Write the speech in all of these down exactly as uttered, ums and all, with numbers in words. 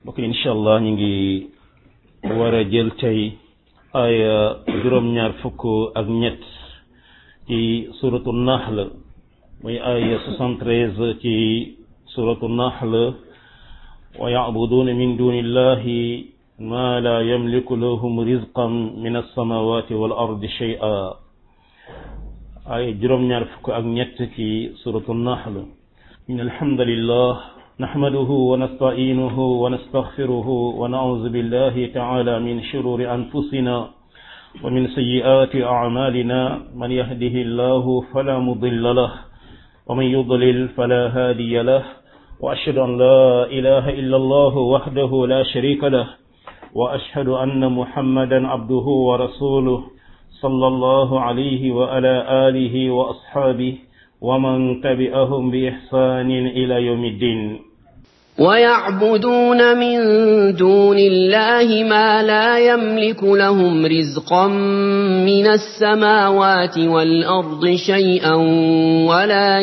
mbokk incha allah ñu ngi war a jël tey aya juróom-ñaar fukk ak ñett ci suratu nahl muy aya soixante-treize ci suratu nahl wa ya'buduna min dunillahi ma la yamliku lahum rizqan min as-samawati wal ardi shay'a aya juróom-ñaar fukk ak ñett ci suratu nahl in alhamdulillah نحمده ونستعينه ونستغفره ونعوذ بالله تعالى من شرور أنفسنا ومن سيئات أعمالنا من يهده الله فلا مضل له ومن يضلل فلا هادي له وأشهد أن لا إله إلا الله وحده لا شريك له وأشهد أن محمدا عبده ورسوله صلى الله عليه وعلى آله وأصحابه ومن تبعهم بإحسان إلى يوم الدين ويعبدون من دون الله ما لا يملك لهم رزقا من السماوات والأرض شيئا ولا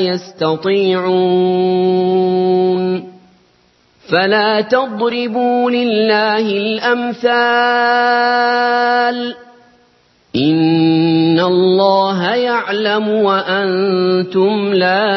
يستطيعون فلا تضربوا لله الأمثال إن الله يعلم وأنتم لا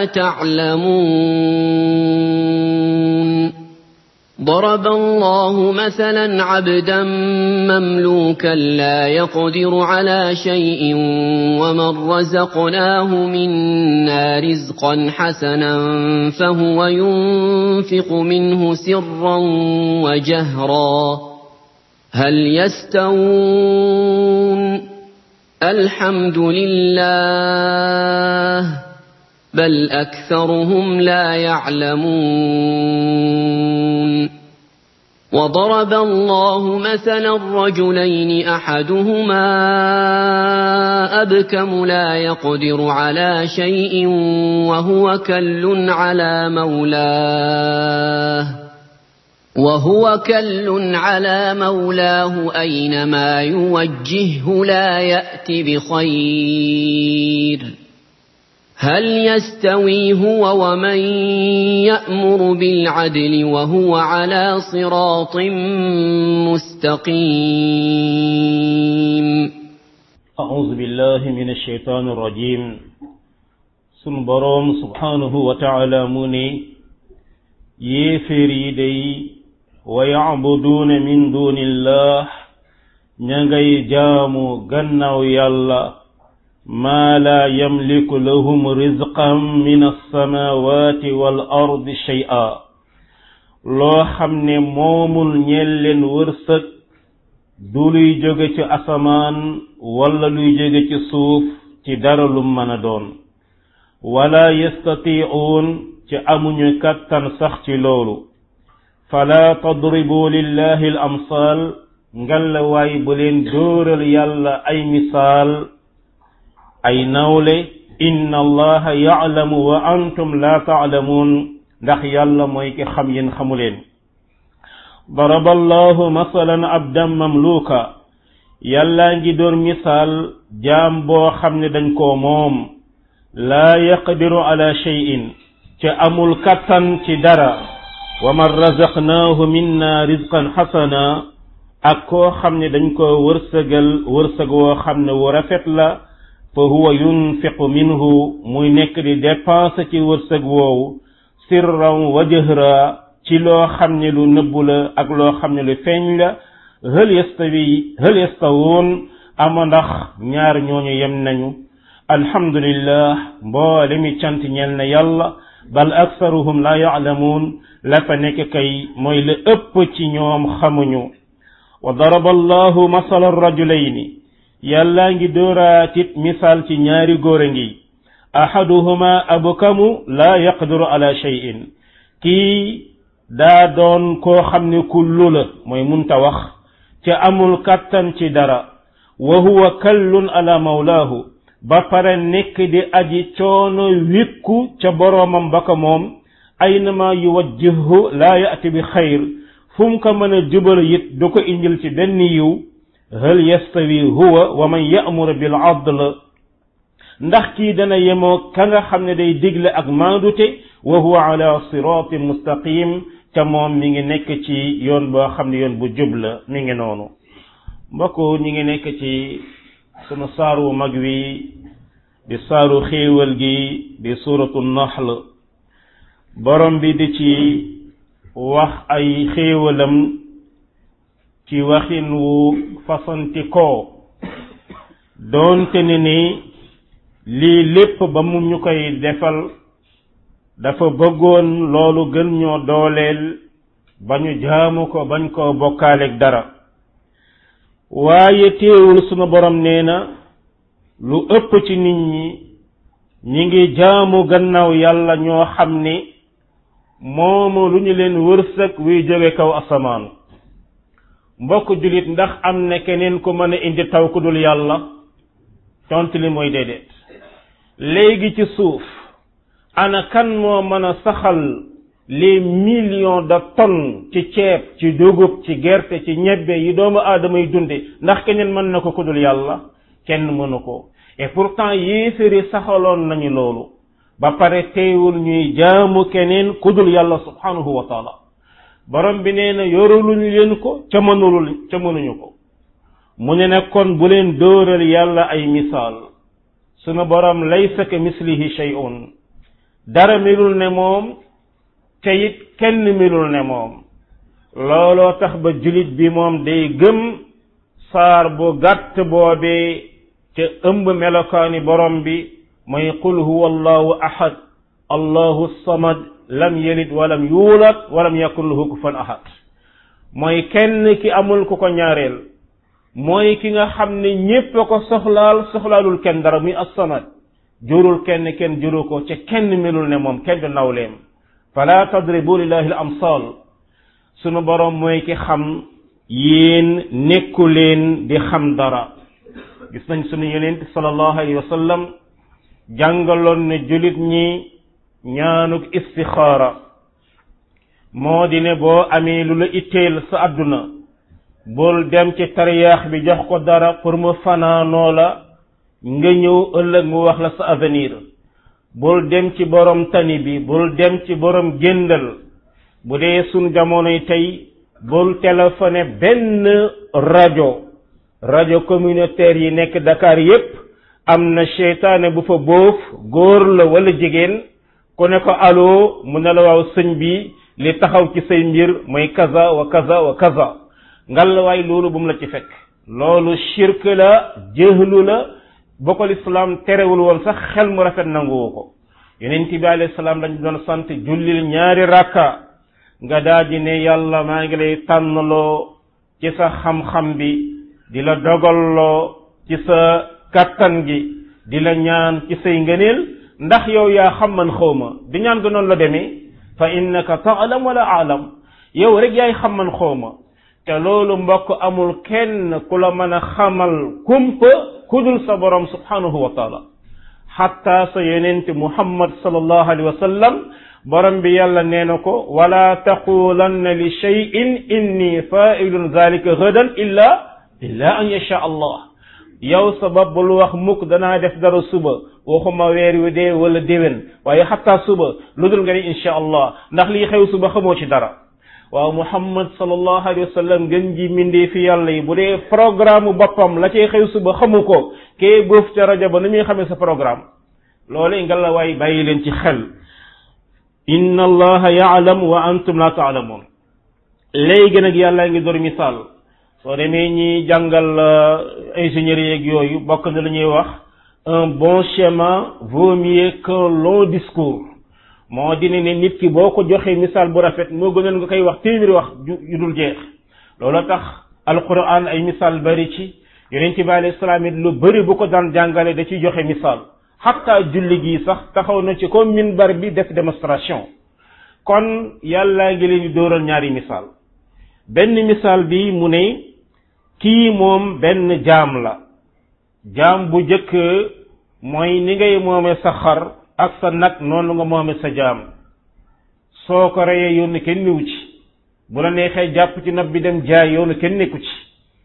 تعلمون ضرب الله مثلا عبدا مملوكا لا يقدر على شيء ومن رزقناه منا رزقا حسنا فهو ينفق منه سرا وجهرا هل يستوون الحمد لله بل أكثرهم لا يعلمون وضرب الله مثلا رجلين أحدهما أبكم لا يقدر على شيء وهو كل على مولاه وهو كل على مولاه أينما يوجهه لا يأت بخير هل يستوي هو ومن يأمر بالعدل وهو على صراط مستقيم أعوذ بالله من الشيطان الرجيم سنبرم سبحانه وتعالى مني يفري دي ويعبدون من دون الله نغاي جامو غناو يالا ما لا يملك لهم رزقا من السماوات والأرض شيئا لو خمني مومul ñel leen wërsëg du luy jóge ci asamaan wala luy jóge ci suuf ci dara lu mën a doon wala yastati'un ci amuñu kattan sax ci loolu fala tadribu lillahi al amsal ngalla waay bu leen dóoral yàlla ay misaal ay nawle inna allaha ya'lamu wa antum la ta'lamun ndax yàlla mooy ki xam yéen xamuleen daraba allahu masalan abdan mamluka yàlla ngi door misaal jaam boo xam ne dañ koo moom laa yaqdiru ala shay'in ca amul kattan ci dara wa man razaqnaahu minna rizqan hasana ak koo xam ne dañ ko wërsëgal wërsëg woo xam ne wu rafet la fa huwa yunfiqu minhu muy nekk di dépense ci wërsëg woowu sirran wa jahra ci loo xam ne lu nëbbu la ak loo xam ne lu feeñ la hal yastawi hal yastawun ama ndax ñaar ñooñu yem nañu alhamdulillah mboole mi cant ñel na yàlla bal aksaruhum la ya'lamun la fa nekk kay mooy la ëpp ci ñoom xamuñu wa daraba allahu masala rajulayni yàlla ngi dóoraatit misaal ci ñaari góor a ngi ahaduhuma abkamu la yaqdiru ala shay'in kii daa doon koo xam ne kullu la mooy munta wax ca amul kattan ci dara wa huwa kallun ala mawlaahu ba pare nekk di aji coono wékku ca boroomam ba ko moom aynama yuwajjihu la ya'ti bi xayr fu mu ko mën a jubal it du ko indil ci benn yiw hal yastawi huwa wa man ya'muru bil adl ndax kii dana yemoo ka nga xam ne day digle ak maandute wa huwa ala siratin mustaqim te moom mi ngi nekk ci yoon boo xam ne yoon bu jub la mi ngi noonu mbokk ñi ngi nekk ci sunu saaru mag wi di saaru xéewal gi di suuratu nahl borom bi di ci wax ay xéewalam ci waxin wu fasanti koo doonte ne ni lii lépp ba mu ñu koy defal dafa bëggoon loolu gën ñoo dooleel ba ñu jaamu ko bañ koo bokkaaleeg dara waaye teewul sunu borom nee na lu ëpp ci nit ñi ñi ngi jaamu gannaaw yàlla ñoo xam ni moomu lu ñu leen wërsëg wuy jóge kaw asamaan mbokk jullit ndax am na keneen ku mën a indi taw ku dul yàlla tontu li mooy déedéet léegi ci suuf ana kan moo mën a saxal les millions de tonnes ci ceeb ci dugub ci gerte ci ñebbe yi doomu aadama yi dunde ndax keneen mën na ko ku dul yàlla kenn mënu ko et pourtant yéeféri saxaloon nañu loolu ba pare teewul ñuy jaamu keneen ku dul yàlla subhanahu wa taala borom bi nee na yoruluñu leen ko ca mënulul ca mënuñu ko mu ne nag kon bu leen dóoral yàlla ay misaal sunu borom laysa ka mislihi shay'un dara melul ne moom te it kenn melul ne moom looloo tax ba julit bi moom day gëm saar bu gàtt boobee te ëmb melokaani borom bi mooy qul huwa allahu ahad allahu samad lam yalid walam yuulad walam yakun lahu kufuwan ahad mooy kenn ki amul ku ko ñaareel mooy ki nga xam ne ñépp a ko soxlaal soxlaalul kenn dara muy as-samad jurul kenn kenn juru ko ca kenn melul ne moom kenn du nawleem fala tadribu lillahi al-amsal sunu borom mooy ki xam yéen nekku leen di xam dara gis nañ sunu yonent sallallahu alayhi wa sallam jàngaloon ne julit ñi ñaanuk istixaara moo di ne boo amee lu la itteel sa àdduna bul dem ci tariyaax bi jox ko dara pour mu fanaanoo la nga ñëw ëllëg mu wax la sa avenir bul dem ci borom tani bi bul dem ci borom géndal bu dee sun jamonoy tey bul téléphoné benn rajo rajo communautaire yi nekk Dakar yépp am na seytaane bu fa boof góor la wala jigéen ku ne ko allo mu ne la waaw sëñ bi li taxaw ci say mbir mooy kaza wa kaza wa kaza ngal waay loolu bu mu la ci fekk loolu shirk la jëhlu la ba ko lislaam terewul woon sax xel mu rafet nanguwu ko yonent bi alayhi salaam dañu doon sant jullil ñaari rakka nga daal di ne yàlla maa ngi lay tànnaloo ci sa xam-xam bi di la dogalloo ci sa kattan gi di la ñaan ci say ngëneel ndax yow yaa xam man xawma di ñaan ga noonu la demee fa innaka ta'lam wala a'lam yow rek yaay xam man xawma te loolu mbokk amul kenn ku la mën a xamal kumpa kudul sa borom subhanahu wa taala hatta sa yonent muhammad sallallahu alayhi wa sallam borom bi yàlla nee na ko wala taqulanna li shay'in inni fa'ilun zalika ghadan illa illa an yasha allah yow sabab bul wax mukk danaa def dara suba waxuma weer wi dee wala déwén waaye hatta suba lu dul nga ni insha allah ndax lii xew suba xamoo ci dara waaw muhammad sallallahu alayhi wa sallam gën ji mindee fi yàlla yi bu dee programme boppam la cay xew suba xamu ko kee góof ca rajo ba nu muy xamee sa programme loolu nga la waay bàyyi leen ci xel inna allaha ya'lam wa antum la ta'lamun léegi nag yàlla ngi door misaal soo demee ñi jàngal ingénieurs yeeg yooyu bokk na lu ñuy wax un bon schéma vaut mieux qu'un long discours moo dina ne nit ki boo ko joxee misaal bu rafet moo gënoon nga koy wax téeméeri wax yu dul jeex loolu tax alquran ay misaal bari ci yonent bi alayhi salaam it lu bari bu ko daan jàngale da ciy joxe misaal hatta julli gi sax taxaw na ci comme minbar bi def démonstration kon yàlla ngi leen di dóoral ñaari misaal benn misaal bi mu ne kii moom benn jaam la jaam bu jëkk mooy ni ngay moome sa xar ak sa nag noonu nga moome sa jaam soo ko reyee yoonu kenn niwu ci bu la neexee jàpp ci nab bi dem jaay yoonu kenn nekku ci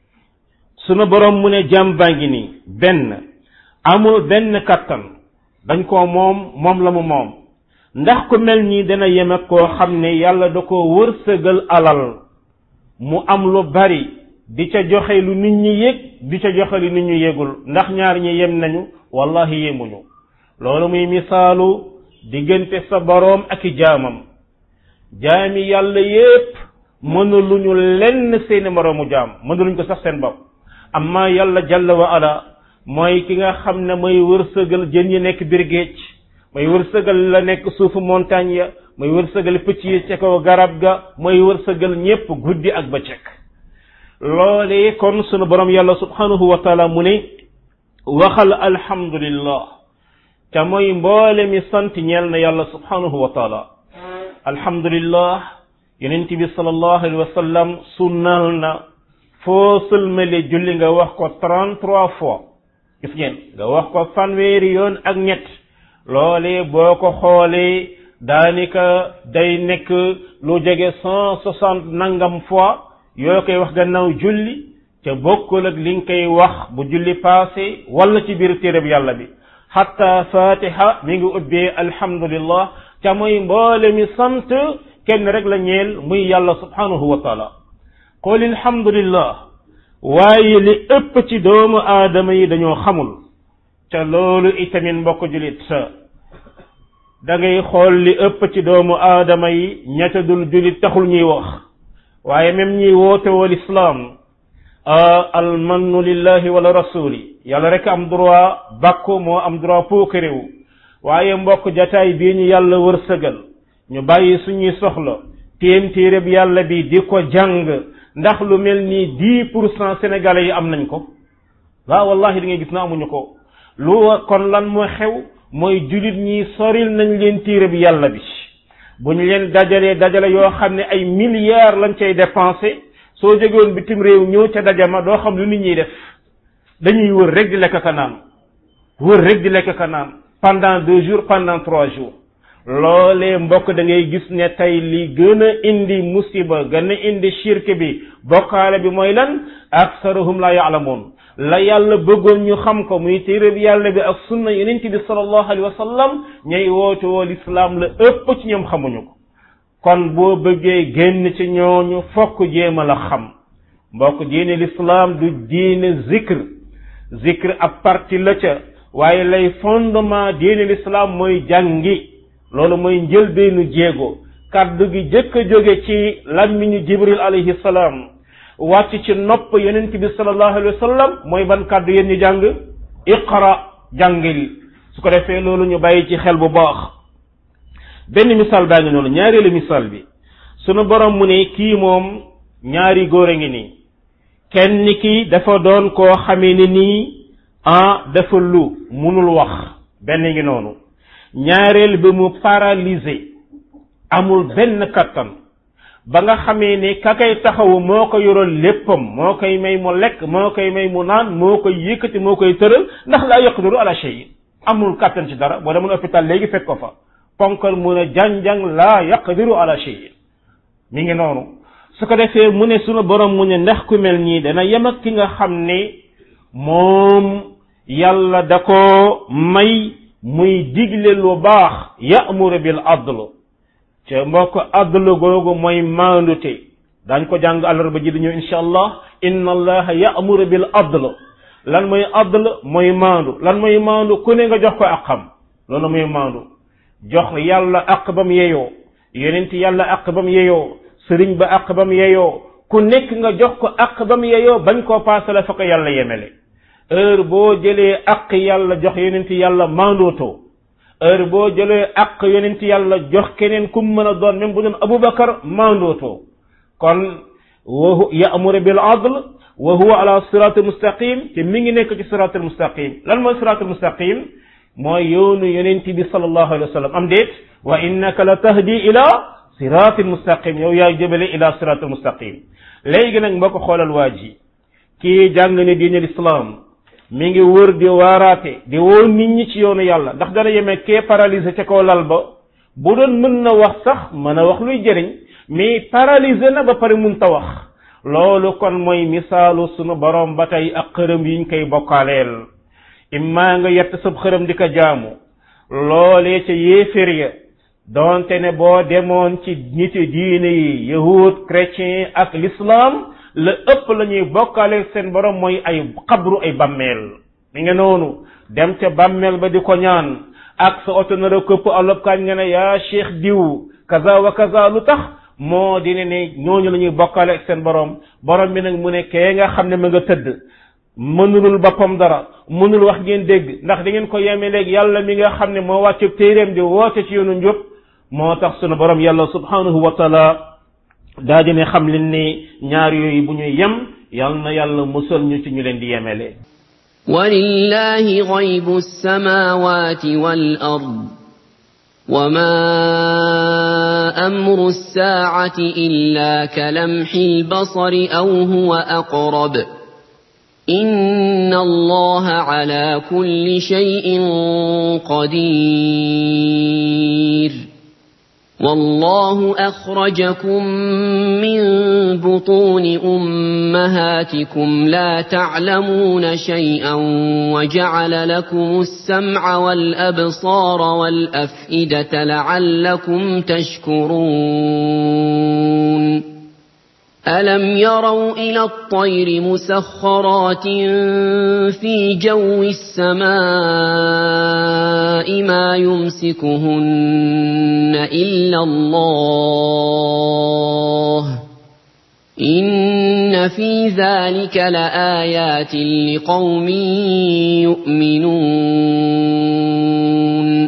sunu borom mu ne jaam baa ngi nii benn amul benn kattan dañ koo moom moom la mu moom ndax ku mel nii dana yem ak koo xam ne yàlla da ko wërsëgal alal mu am lu bari di ca joxe lu nit ñi yëg di ca joxe lu nit ñi yëgul ndax ñaar ñi yem nañu wallahi yemuñu loolu muy misaalu diggante sa boroom ak i jaamam jaami yàlla yépp mënuluñu lenn seeni moroomu jaam mënuluñ ko sax seen bopp amma yàlla jalla wa ala mooy ki nga xam ne mooy wërsëgal jën yi nekk biir géej mooy wërsëgal la nekk suufu montagne ya mooy wërsëgal picc yi ca kaw garab ga mooy wërsëgal ñépp guddi ak bëccëg loolee kon sunu borom yàlla subhanahu wa taala mu ne waxal alhamdulillah ca mooy mboole mi sant ñeel na yàlla subhanahu wa taala alhamdulillah yonent bi sallallahu alayhi wa sallam sunnal na foo sëlmale julli nga wax ko trente-trois fois gis ngeen nga wax ko fanweeri yoon ak ñett loolee boo ko xoolee daanaka day nekk lu jege cent soixante nangam fois yoo koy wax gannaaw julli te bokkul ak li nga koy wax bu julli passé wala ci biir téereb yàlla bi hatta fatiha mi ngi ubbee alhamdulillah ca mooy mboole mi sant kenn rek la ñeel muy yàlla subhanahu wa taala qul alhamdulillah waaye li ëpp ci doomu aadama yi dañoo xamul ca loolu itamit mbokk julit da ngay xool li ëpp ci doomu aadama yi ñetta dul julit taxul ñuy wax waaye même ñi woote wal islam al mannu lillahi wala rasuli yàlla rek am droit bàkku moo am droit puukarewu waaye mbokk jataay bii ñu yàlla wërsëgal ñu bàyyi suñuy soxla téem téereb yàlla bi di ko jàng ndax lu mel ni dix pour cent sénégalais yi am nañ ko waaw wallahi di ngay gis na amuñu ko lu kon lan moo xew mooy julit ñi soril nañ leen téereb yàlla bi bu ñu leen dajalee dajale yoo xam ne ay milliards lañ cay dépensé soo jógewoon bitim réew ñëw ca dajama doo xam lu nit ñiy def dañuy wër rek di lekk ka naan wër rek di lekk ka naan pendant deux jours pendant trois jours loolee mbokk da ngay gis ne tey li gën a indi musiba gën a indi shirk bi bokkaale bi mooy lan aksaruhum la ya'lamun la yàlla bëggoon ñu xam ko muy téere bi yàlla bi ak sunna yonent bi sallallahu alayhi wa sallam ñay woote woo lislaam la ëpp ci ñoom xamuñu ko kon boo bëggee génn ci ñooñu fokk jéema la xam mbokk diine lislaam du diine zikr zikr ab parti la ca waaye lay fondement diine lislaam mooy jàngi loolu mooy njëlbeenu jéego kaddu gi jëkk a jóge ci làmmiñu jibril alayhi salaam wàcc ci nopp yonent bi sallallahu alayhi wa sallam mooy ban kaddu yéen ñu jàng iqra jàngil su ko defee loolu ñu bàyyi ci xel bu baax benn misaal baa ngi noonu ñaareelu misaal bi sunu borom mu ne kii moom ñaari góor a ngi nii kenn ki dafa doon koo xamee ne nii ah dafa lu munul wax benn ngi noonu ñaareel bi mu paralysé amul benn kattan ba nga xamee ne ka kay taxawu moo ko yoral léppam moo koy may mu lekk moo koy may mu naan moo koy yëkkati moo koy tëral ndax laa yaqdiru ala shay amul kattan ci dara boo demoon hôpital léegi fekk ko fa ponkal mu ne janjang laa yaqdiru ala shay mi ngi noonu su ko defee mu ne sunu borom mu ne ndax ku mel nii dana yem ak ki nga xam ne moom yàlla da ko may muy digle lu baax ya'muru bil adl te mbokk adl googu mooy maandute dañ ko jàng àllarba ji di ñëw insha allah inna allaha ya'muru bil adl lan mooy adl mooy maandu lan mooy maandu ku ne nga jox ko aqam loolu mooy maandu jox yàlla aq bam yeyoo yonent yàlla aq bam yeyoo sëriñ ba aq bam yeyoo ku nekk nga jox ko aq bam yeyoo bañ koo paasale fa ko yàlla yemele heure boo jëlee aq yàlla jox yonent yàlla maandootoo heure boo jëlee aq yonent yàlla jox keneen kum mën a doon même bu doon Abubakar maandootoo kon wa ya'muru bil adl wa huwa ala siratul mustaqim te mi ngi nekk ci siratul mustaqim lan mooy siratul mustaqim mooy yoonu yonent bi sallallahu alayhi wa sallam am déet wa innaka la tahdi ila siratul mustaqim yow yaa jëbale ila siratul mustaqim léegi nag mboo ko xoolal waa ji kii jàng ne diine l'islam mi ngi wër di waaraate di woo nit ñi ci yoonu yàlla ndax dana yemee kee paralysé ca kaw lal ba bu doon mën na wax sax mën a wax luy jëriñ mais paralysé na ba pare mun ta wax loolu kon mooy misaalu sunu borom ba tey ak xërëm yiñ koy bokkaaleel immaa nga yett sab xërëm di ko jaamu loolee ca yéefér ya doonte ne boo demoon ci niti diine yi yahud chrétien ak l'islam la ëpp la ñuy bokkaale seen borom mooy ay xabru ay bammeel mi nga noonu dem ca bammeel ba di ko ñaan ak sa oto nar a këpp alob kaañ nga ne yaa cheikh diw kaza wa kaza lu tax moo di ne ne ñooñu la ñuy bokkaale ak seen borom borom bi nag mu ne kee nga xam ne ma nga tëdd mënulul boppam dara mënul wax ngeen dégg ndax da ngeen ko yeme léegi yàlla mi nga xam ne moo wàcce téeréem di woote ci yoonu njub moo tax sunu borom yàlla subhanahu wa taala daa di ne xam leen ni ñaar yooyu bu ñuy yem yal na yàlla musal ñu ci ñu leen di yemele walillahi ghaybu as-samawati wal ard وما أمر الساعة إلا كلمح البصر أو هو أقرب إن الله على كل شيء قدير والله أخرجكم من بطون أمهاتكم لا تعلمون شيئا وجعل لكم السمع والأبصار والأفئدة لعلكم تشكرون ألم يروا إلى الطير مسخرات في جو السماء ما يمسكهن إلا الله إن في ذلك لآيات لقوم يؤمنون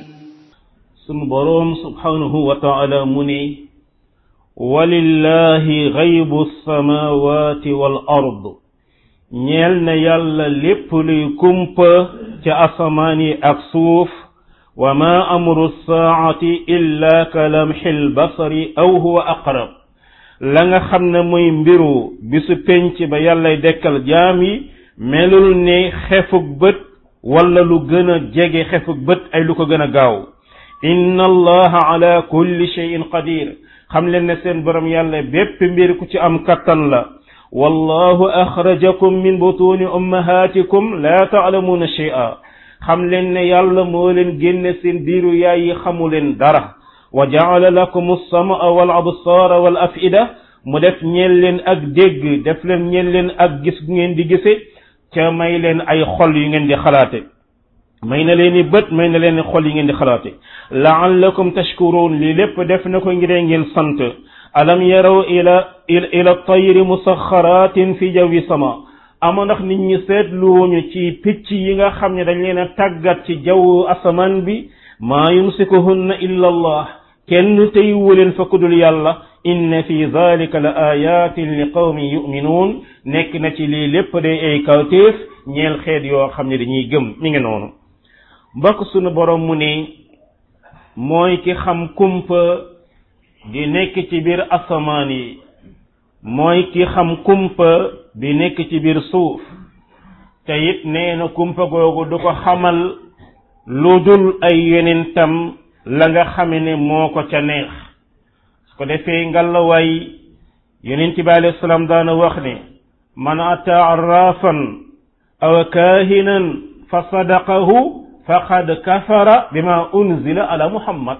سنبرون سبحانه وتعالى مني walillahi ghaybu samawati wal ard ñeel na yàlla lépp luy kumpa ca asamaan yi ak suuf wa ma amru saati illa ka lamhil basari aw huwa aqrab la nga xam ne mooy mbiru bisu penc ba yàllay dekkal jaam yi melul ne xefug bët wala lu gën a jege xefug bët ay lu ko gën a gaaw inna allaha ala kulli shay'in qadir xam leen ne seen borom yàlla bépp mbir ku ci am kattan la wallahu akhrajakum min butuni ummahatikum la ta'lamuna shay'a xam leen ne yàlla moo leen génne seen biiru yaay yi xamu leen dara wa ja'ala lakum as-sam'a wal absara wal af'ida mu def ñeel leen ak dégg def leen ñeel leen ak gis ngeen di gise ca may leen ay xol yu ngeen di xalaate may na leen i bët may na leen i xol yi ngeen di xalaate la'allakum tashkurun li lépp def na ko ngir ngeen sant alam yaraw ila ila tayri musakharatin fi jawi sama ama ndax nit ñi seetluwuñu ci picc yi nga xam ne dañ leen a tàggat ci jaww asamaan bi maa yumsikuhunna illa allah kenn teywu leen fa kudul yàlla inna fi dhalika la ayatin li qawmin yu'minun nekk na ci lii lépp day ay kawtéef ñeel xeet yoo xam ne dañuy gëm mi ngi noonu mbokk sunu borom mu ne mooy ki xam kumpa di nekk ci biir asamaan yi mooy ki xam kumpa di nekk ci biir suuf te it nee na kumpa googu du ko xamal lu dul ay yonentam la nga xame ne moo ko ca neex su ko defee ngalawaay yonent bi alayhi salaam daana wax ne man ata arrafan aw kaahinan fa sadaqahu faqad kafara bima unzila ala muhammad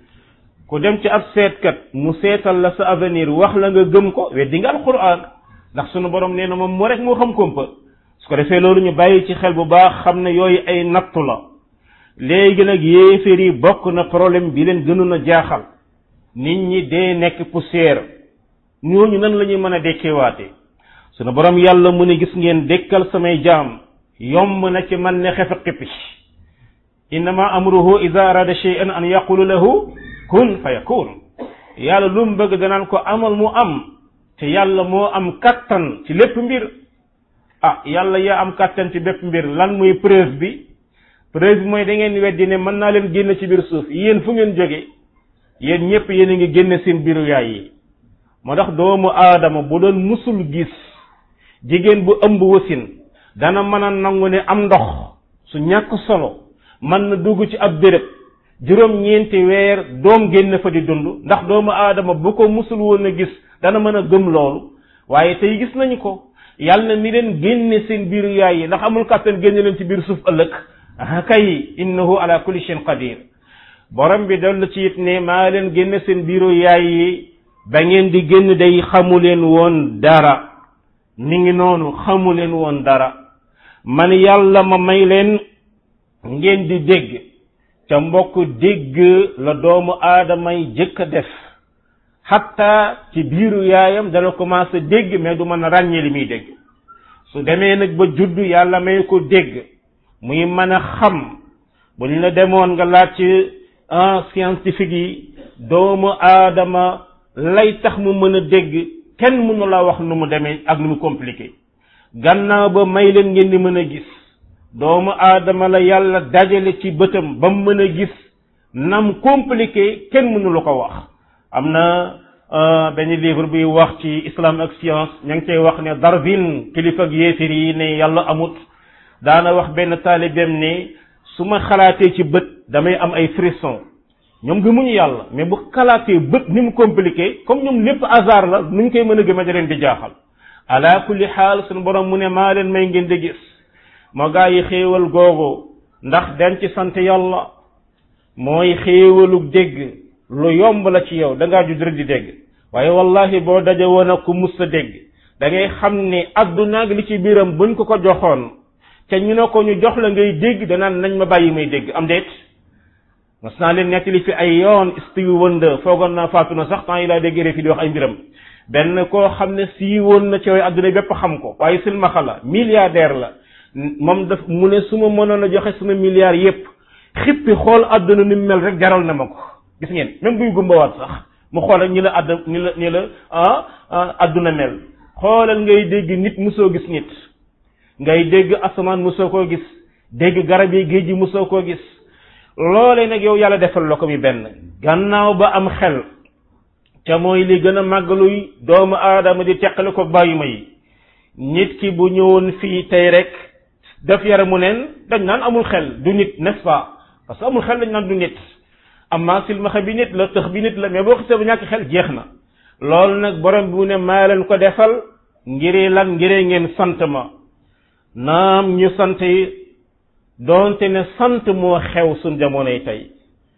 ku dem ci ab seetkat mu seetal la sa avenir wax la nga gëm ko weddi nga alquran ndax sunu borom nee na moom moo rek moo xam kumpa su ko defee loolu ñu bàyyi ci xel bu baax xam ne yooyu ay nattu la léegi nag yéeféer yi bokk na problème bi leen gënoon a jaaxal nit ñi dee nekk poussière ñooñu nan la ñuy mën a dekkeewaate sunu borom yàlla mu ne gis ngeen dekkal samay jaam yomb na ci man ne xefa xippi innama amruhu idha arada shay'an an yaqulu lahu kun fayakun yàlla lu mu bëgg danaan ko amal mu am te yàlla moo am kattan ci lépp mbir ah yàlla yaa am kattan ci bépp mbir lan muy preuve bi preuve bi mooy da ngeen weddi ne mën naa leen génn ci biir suuf yéen fu ngeen jóge yéen ñëpp yéen a ngi génn seen biiru yaay yi moo tax doomu aadama bu doon musul gis jigéen bu ëmb wasin dana mën a nangu ne am ndox su ñàkk solo mën na dugg ci ab béréb juróom ñeenti weer doom génn fa di dund ndax doomu aadama bu ko musul woon a gis dana mën a gëm loolu waaye tey gis nañu ko yàlla ni leen génne seen biiru yaay yi ndax amul kàttan génne leen ci biir suuf ëllëg ah kay innahu ala kulli shay'in qadir borom bi dellu ci it ne maa leen génn seen biiru yaay yi ba ngeen di génn day xamu leen woon dara ni ngi noonu xamu leen woon dara man yàlla ma may leen ngeen di dégg ca mbokk dégg la doomu aadama yi jëkk a def xatta ci biiru yaayam dana commencé dégg mais du mën a ràññee li muy dégg su demee nag ba juddu yàlla may ko dégg muy mën a xam bu ñu la demoon nga laaj ci en scientifique yi doomu aadama lay tax mu mën a dégg kenn mënu la wax nu mu demee ak nu mu compliqué gannaaw ba may leen ngeen di mën a gis doomu aadama la yàlla dajale ci bëtam ba mu mën a gis nam compliqué kenn mënu la ko wax am na benn livre buy wax ci islam ak science ña ngi cay wax ne Darwin kilifa ak yéefir yi ne yàlla amut daana wax benn taalibeem ne su ma xalaatee ci bët damay am ay frisson ñoom gëmuñu yàlla mais bu xalaatee bët ni mu compliqué comme ñoom lépp hasard la nuñ koy mën a gëm a leen di jaaxal ala kulli xaal suñu borom mu ne maa leen may ngeen di gis moo gaa yi xéewal googu ndax den ci sant yàlla mooy xéewalu dégg lu yomb la ci yow da ngaa judd rek di dégg waaye wallahi boo daje woon ak ku mus a dégg da ngay xam ne adduna li ci biiram buñ ko ko joxoon te ñu ne ko ñu jox la ngay dégg danaan nañ ma bàyyi may dégg am déet mas naa leen nettali fi ay yoon Stevie Wonder foogoon naa faatu na sax temps yi laa dégg rek fi di wax ay mbiram benn koo xam ne sii woon na ci way adduna bépp xam ko waaye silmaxa la milliardaire la moom daf mu ne su ma mënoon a joxe sama milliards yépp xippi xool adduna ni mu mel rek jaral na ma ko gis ngeen même buy gumbawaat sax mu xoolal ñi la add ñi la ñi la ah adduna mel xoolal ngay dégg nit musoo gis nit ngay dégg asamaan musoo koo gis dégg garab yi géej gi musoo koo gis loolee nag yow yàlla defal la ko mi benn gannaaw ba am xel ca mooy li gën a màggaluy doomu aadama di teqale ko bàyyi ma yi nit ki bu ñëwoon fii tey rek def yaramu neen dañ naan amul xel du nit n'est-ce pas parce que amul xel dañ naan du nit amma silmaxa bi nit la tëx bi nit la mais boo xisee ba ñàkk xel jeex na loolu nag borom bi mu ne maa leen ko defal ngiree lan ngiree ngeen sant ma naam ñu sant yi doonte ne sant moo xew suñ jamonoy tey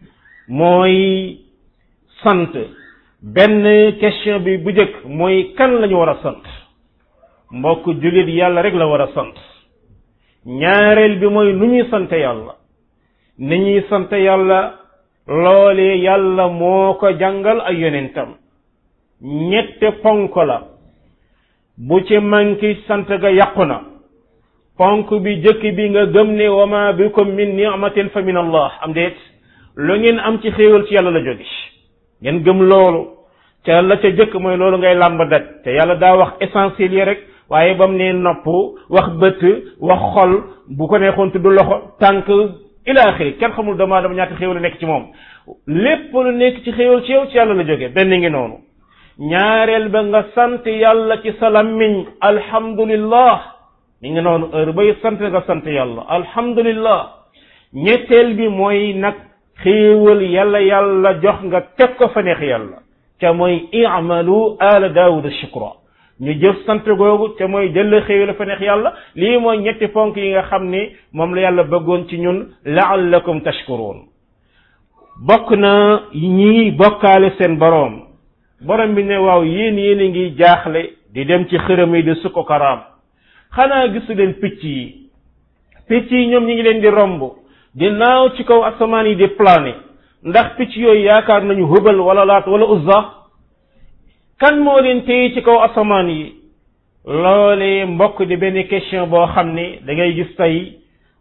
mooy sant benn question bi bu njëkk mooy kan lañu war a sant mbokk jullit yàlla rek la war a sant ñaareel bi mooy nu ñuy sant yàlla ni ñuy sant yàlla loolee yàlla moo ko jàngal ay yonentam ñette ponk la bu ci manki sant ga yàqu na ponk bi jëkk bi nga gëm ne wa ma bikum min ni'matin fa min allah am déet lu ngeen am ci xéewal ci yàlla la jóge ngeen gëm loolu ca la ca jëkk mooy loolu ngay làmb daj te yàlla daa wax essentiel yi rek waaye ba mu ne nopp wax bët wax xol bu ko neexoon tudd loxo tànk ila axiri kenn xamul doomu aadama ñaata xéewal nekk ci moom lépp lu nekk ci xéewal ci yow ci yàlla la jóge benn ngi noonu ñaareel ba nga sant yàlla ci sa làmmiñ alhamdulillah mi ngi noonu heure bay sant nga sant yàlla alhamdulillah ñetteel bi mooy nag xéewal yàlla yàlla jox nga teg ko fa neex yàlla ca mooy i'malu ala daawuda shukra ñu jëf sant googu te mooy jël xéewal fa neex yàlla lii mooy ñetti ponk yi nga xam ni moom la yàlla bëggoon ci ñun la'allakum tashkurun bokk na ñi bokkaale seen boroom borom bi ne waaw yéen yéen a ngi jaaxle di dem ci xërëm yi di sukko karaam xanaa gisu leen picc yi picc yi ñoom ñi ngi leen di romb di naaw ci kaw asamaan yi di plané ndax picc yooyu yaakaar nañu hubal wala laat wala uzza kan moo leen téye ci kaw asamaan yi loolee mbokk di benn question boo xam ne da ngay gis tey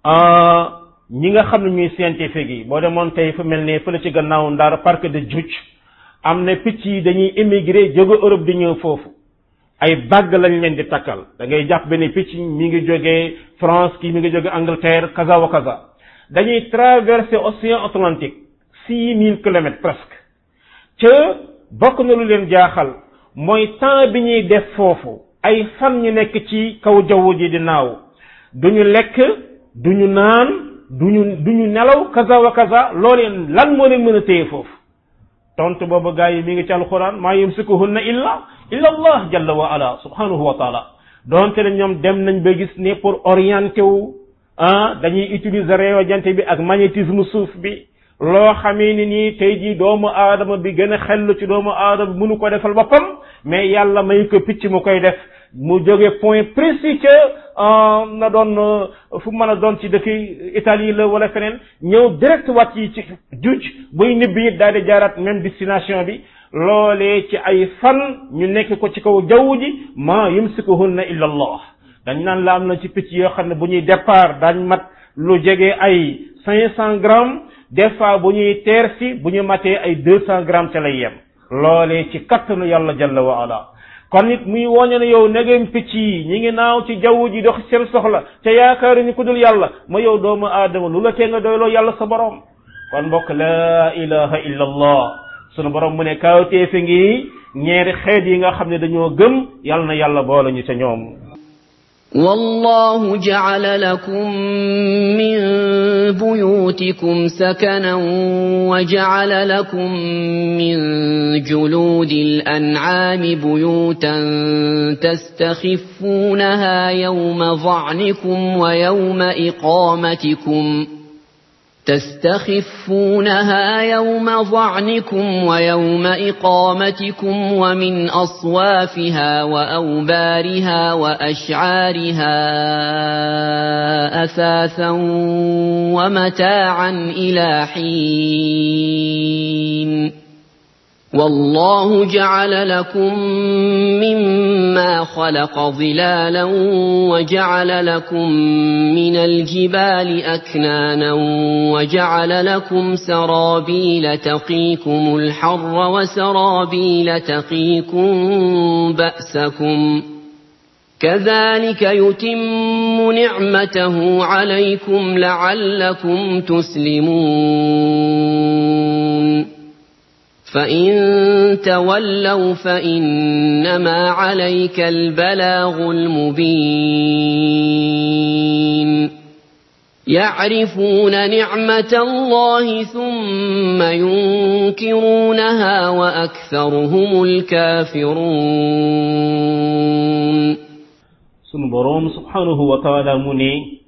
ñi nga xam ne ñuy scientifique yi boo demoon tey fu mel ne fële ci gannaaw Ndar parc de Djoudj am na picc yi dañuy émigré jóge Europe di ñëw foofu ay bagg lañ leen di takkal da ngay jàpp benn picc mi ngi jógee France kii mi ngi jóge Angleterre kaza wa kaza dañuy traverser océan Atlantique six mille kilomètres presque ca bokk na lu leen jaaxal mooy temps bi ñuy def foofu ay fan ñu nekk ci kaw jaww ji di naaw duñu lekk duñu naan duñu duñu nelaw kaza wa kaza looleen lan moo leen mën a téye foofu tontu boobu gaa yi mi ngi ci alquran maa yumsikuhunna illa illa allah jalla wa ala subhanahu wa taala donte ne ñoom dem nañ ba gis ne pour orienté wu ah dañuy utiliser rayon jant bi ak magnétisme suuf bi loo xamee ni nii tey jii doomu aadama bi gën a xellu ci doomu aadama bi mënu ko defal boppam mais yàlla may ko picc mu koy def mu jóge point précis que na doon fu mën a doon ci dëkk Italie la wala feneen ñëw direct wat yi ci juj buy nibbi it daal di jaaraat même destination bi loolee ci ay fan ñu nekk ko ci kaw jaww ji ma yumsikuhunna illa allah dañ naan la am na ci picc yoo xam ne bu ñuy départ daañ mat lu jege ay cinq cent grammes des fois bu ñuy teer si bu ñu matee ay deux cent grammes ca lay yem loolee ci kattanu yàlla jalla wa ala kon nit muy woñe ne yow negem picc yi ñi ngi naaw ci jaww ji dox seen soxla ca yaakaaruñu ku dul yàlla ma yow doomu aadama lu la tee nga doyloo yàlla sa borom kon mbokk laa ilaha illa allah sunu borom mu ne kaawtee fi ngi ñeeri xeet yi nga xam ne dañoo gëm yàlla na yàlla boole ñu ca ñoom والله جعل لكم من بيوتكم سكنا وجعل لكم من جلود الأنعام بيوتا تستخفونها يوم ظعنكم ويوم إقامتكم تستخفونها يوم ظعنكم ويوم إقامتكم ومن أصوافها وأوبارها وأشعارها أثاثا ومتاعا إلى حين والله جعل لكم مما خلق ظلالا وجعل لكم من الجبال أكنانا وجعل لكم سرابيل تقيكم الحر وسرابيل تقيكم بأسكم كذلك يتم نعمته عليكم لعلكم تسلمون فإن تولوا فإنما عليك البلاغ المبين يعرفون نعمة الله ثم ينكرونها وأكثرهم الكافرون sunu boroom subhanahu wa ta'ala mu ne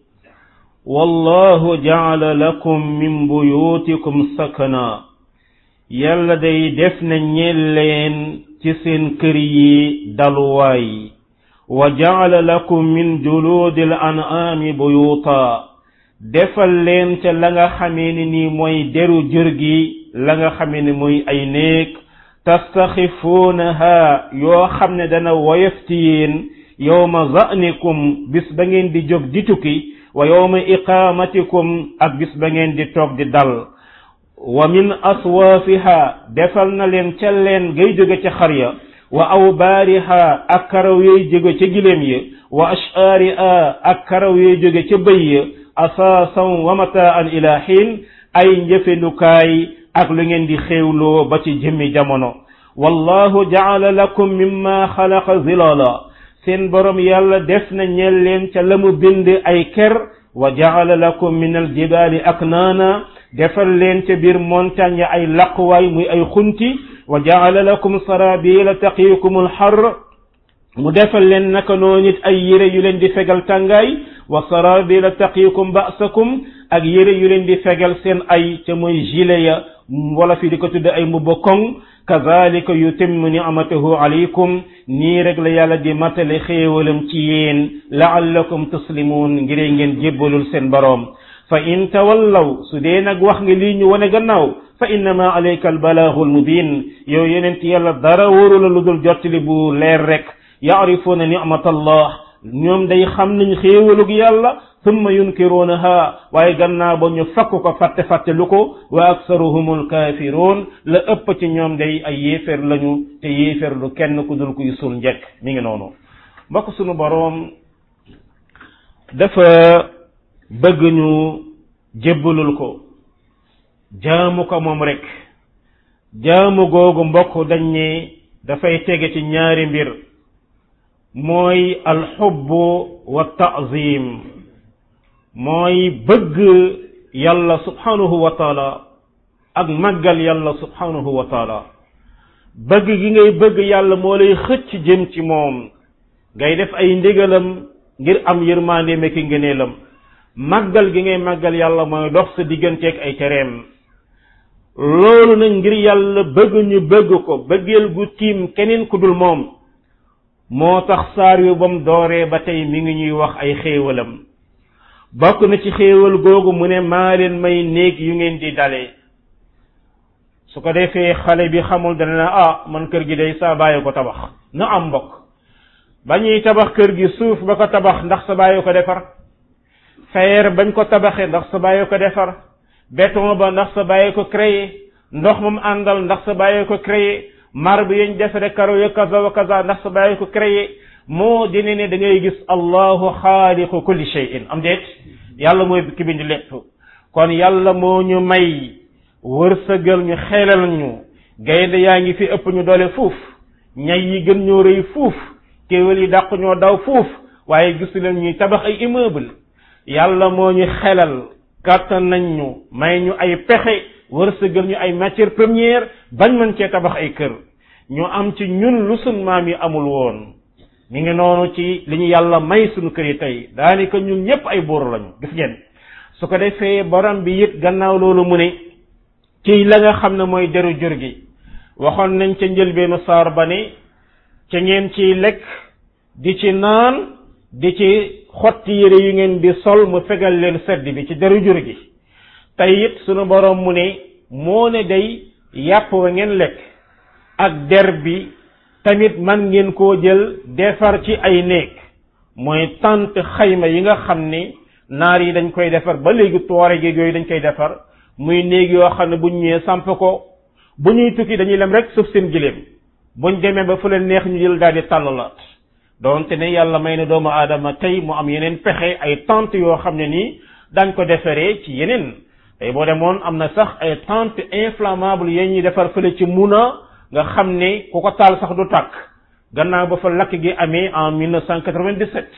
wallahu ja'ala lakum min buyutikum sakana yàlla day def na ñeel leen ci seen kër yi daluwaay wa ja'ala lakum min juludil an'ami buyuta defal leen ca la nga xamee ni nii mooy deru jur gi la nga xamee ni mooy ay néeg tastaxifuunaha yoo xam ne dana woyof ci yéen yawma za'nikum bis ba ngeen di jóg di tukki wa yawma iqamatikum ak bis ba ngeen di toog di dal wa min aswaafiha defal na leen ca leen ngay jóge ca xar ya wa awbaariha ak karaw yooy jóge ca giléem ya wa ash'aariha ak karaw yooy jóge ca bëy ya asaasan wa mataan ila xiin ay njëfenukaay ak lu ngeen di xéewloo ba ci jëmmi jamono wallahu ja'ala lakum mimma xalaqa zilala seen borom yàlla def na ñeel leen ca la mu bind ay ker wa ja'ala lakum min aljibaali aknaana defal leen ca biir montagne ay laqwaay muy ay xunti wa ja'ala lakum sarabila taqiikum alxar mu defal leen naka noonu nit ay yére yu leen di fegal tàngaay wa sarabila taqiikum ba'sakum ak yére yu leen di fegal seen ay ca muy gilet ya wala fi di ko tudde ay mbubba koŋ kazalika yutimmu ni'matahu alaykum nii rek la yàlla di matale xéewalam ci yéen la'allakum tuslimun ngir ngeen jébbalul seen boroom fa in tawallaw su dee nag wax nga lii ñu wane gannaaw fa innama alayka albalaagu almubin yow yonent yàlla dara wóoru la lu dul jottali bu leer rek ya'rifuuna ni'matallah ñoom day xam nañ xéewalug yàlla thumma yunkiruunaha waaye gannaaw ba ñu fakk ko fàtte fàtte lu ko wa aksaruhumul kaafiruun la ëpp ci ñoom day ay yéeféer lañu te yéeféer lu kenn ku dul kuy sul njëkk mi ngi noonu mbokk sunu boroom dafa bëgg ñu jébbalul ko jaamu ko moom rek jaamu googu mbokk dañ ne dafay tege ci ñaari mbir mooy alxubbu wa ta'zim mooy bëgg yàlla subhanahu wa taala ak màggal yàlla subhanahu wa taala bëgg gi ngay bëgg yàlla moo lay xëcc jëm ci moom ngay def ay ndigalam ngir am yërmande meki ngëneelam màggal gi ngay màggal yàlla mooy dox sa digganteeg ay tereem loolu nag ngir yàlla bëgg ñu bëgg ko bëggeel gu tiim keneen ku dul moom moo tax saar yu bam dooree ba tey mi ngi ñuy wax ay xéewalam bokk na ci xéewal googu mu ne maa leen may néeg yu ngeen di dalee su ko defee xale bi xamul dana na ah man kër gi day saa bàyyi ko tabax na am mbokk ba ñuy tabax kër gi suuf ba ko tabax ndax sa bàyyi ko defar fer bañ ko tabaxee ndax sa bàyyi ko defar béton ba ndax sa bàyyi ko créé ndox moom àndal ndax sa bàyyi ko créé marbre yañ defare karo ya kaza wa kaza ndax sa bàyyi ko créé moo dine ne da ngay gis allahu xaaliqu kulli shay'in am déet yàlla mooy ki bind lépp kon yàlla moo ñu may wërsëgal ñu xelal ñu gaynde yaa ngi fi ëpp ñu doole fuuf ñay yi gën ñoo rëy fuuf kéwél yi dàq ñoo daw fuuf waaye gisu leen ñuy tabax ay immeuble yàlla moo ñu xelal kàttan nañ ñu may ñu ay pexe wërsëgal ñu ay matière première bañ mën cee tabax ay kër ñu am ci ñun lu sun maam yi amul woon ñu ngi noonu ci li ñu yàlla may suñu kër yi tey daanaka ñun ñëpp ay buur lañu gis ngeen su ko defee borom bi it gannaaw loolu mu ne ci la nga xam ne mooy deru jur gi waxoon nañ ca njëlbeenu saar ba ne ca ngeen ciy lekk di ci naan di ci xotti yére yu ngeen di sol mu fegal leen sedd bi ci deru jur gi tey it sunu borom mu ne moo ne day yàpp wa ngeen lekk ak der bi tamit man ngeen koo jël defar ci ay néeg mooy tant xayma yi nga xam ne naar yi dañ koy defar ba léegi toore gi yooyu dañ koy defar muy néeg yoo xam ne buñ ñëwee samp ko bu ñuy tukki dañuy lem rek suuf seen giléem buñ demee ba fu leen neex ñu jël daal di tàllalaat doonte ne yàlla may na doomu aadama tey mu am yeneen pexe ay tente yoo xam ne nii dañ ko defaree ci yeneen tey boo demoon am na sax ay tente inflammable yéen ñuy defar fële ci Muna nga xam ne ku ko taal sax du tàkk gannaaw ba fa lakk gi amee en mille neuf cent quatre-vingt-dix-sept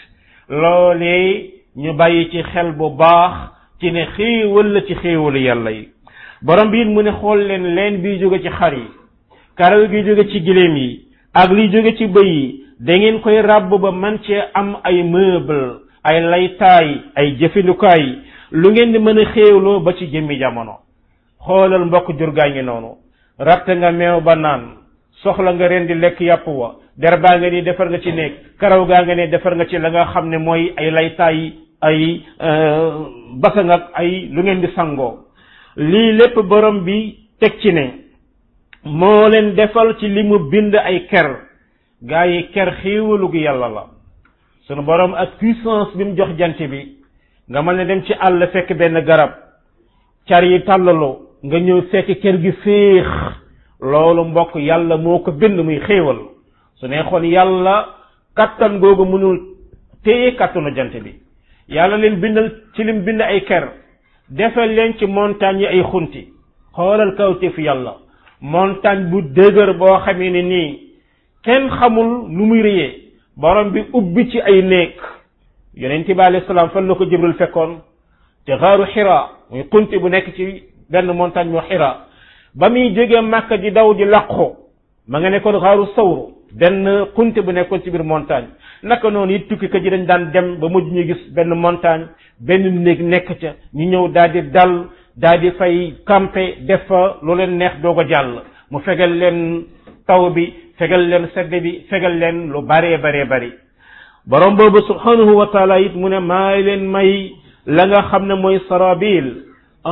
loolee ñu bàyyi ci xel bu baax ci ne xéewal la ci xéewalu yàlla yi borom bi it mu ne xool leen leen biy jóge ci xar yi karaw gi jóge ci giléem yi ak liy jóge ci bëy yi da ngeen koy ràbb ba man cee am ay meuble ay laytaay ay jëfindukaay lu ngeen di mën a xéewloo ba ci jëmmi jamono xoolal mbokk jur gaa ngi noonu ratt nga meew ba naan soxla nga ren di lekk yàpp wa der baa nga ni defar nga ci néeg karaw gaa nga ne defar nga ci la nga xam ne mooy ay laytaay ay basang ak ay lu ngeen di sangoo lii lépp borom bi teg ci ne moo leen defal ci li mu bind ay ker gaa yi ker xéewalu gi yàlla la sunu borom ak puissance bi mu jox jant bi nga mën ne dem ci àll fekk benn garab car yi tàllaloo nga ñëw fekk kër gi féex loolu mbokk yàlla moo ko bind muy xéewal su neexoon yàlla kattan googu mënul téye kattanu jant bi yàlla leen bindal ci lim bind ay ker defal leen ci montagne yi ay xunti xoolal kawteef yàlla montagne bu dëgër boo xamee ne nii kenn xamul nu muy rëyee borom bi ubbi ci ay néeg yonent bi alayhi salaam fan la ko Jibril fekkoon te xaaru Xira muy xunti bu nekk ci benn montagne moo Xira ba muy jógee Màkka di daw di làqu ma nga nekkoon xaaru Sawru benn xunti bu nekkoon ci biir montagne naka noonu it tukki ka ji dañ daan dem ba mujj ñu gis benn montagne benn néeg nekk ca ñu ñëw daal di dal daal di fay camper def fa lu leen neex doog a jàll mu fegal leen taw bi fegal leen sedd bi fegal leen lu baree baree bari borom boobu subhanahu wa taala it mu ne maa leen may la nga xam ne mooy sarabil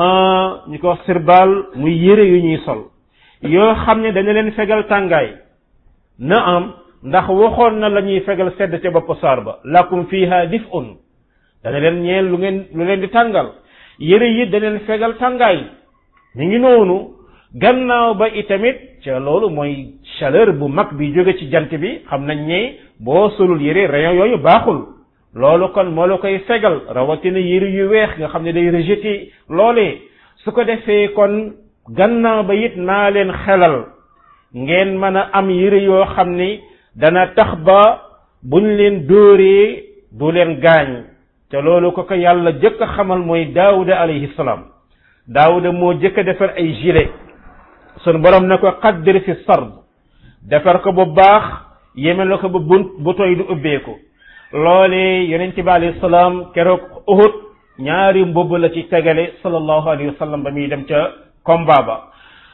ñu ko wax sirbal muy yére yu ñuy sol yoo xam ne dana leen fegal tàngaay na am ndax waxoon na la ñuy fegal sedd ca bopp saar ba lakum fiha dif'un dana leen ñeel lu ngeen lu leen di tàngal yére yi dana leen fegal tàngaay mi ngi noonu gannaaw ba itamit ca loolu mooy chaleur bu mag bi jóge ci jant bi xam nañ ne boo solul yére rayon yooyu baaxul loolu kon moo la koy fegal rawatina yére yu weex nga xam ne day rejeté loolee su ko defee kon gannaaw ba it naa leen xelal ngeen mën a am yére yoo xam ni dana tax ba buñ leen dóoree du leen gaañ te loolu ko ko yàlla jëkk a xamal mooy daawuda alayhi salaam daawuda moo jëkk a defar ay gilet sun borom ne ko qaddir fi sard defar ko bu baax yeme la ko ba bunt bu tooy du ubbeeku loolee yonent bi alayhi salaam keroog Uhud ñaari mbubb la ci tegale sallallahu alayhi wa sallam ba muy dem ca combat ba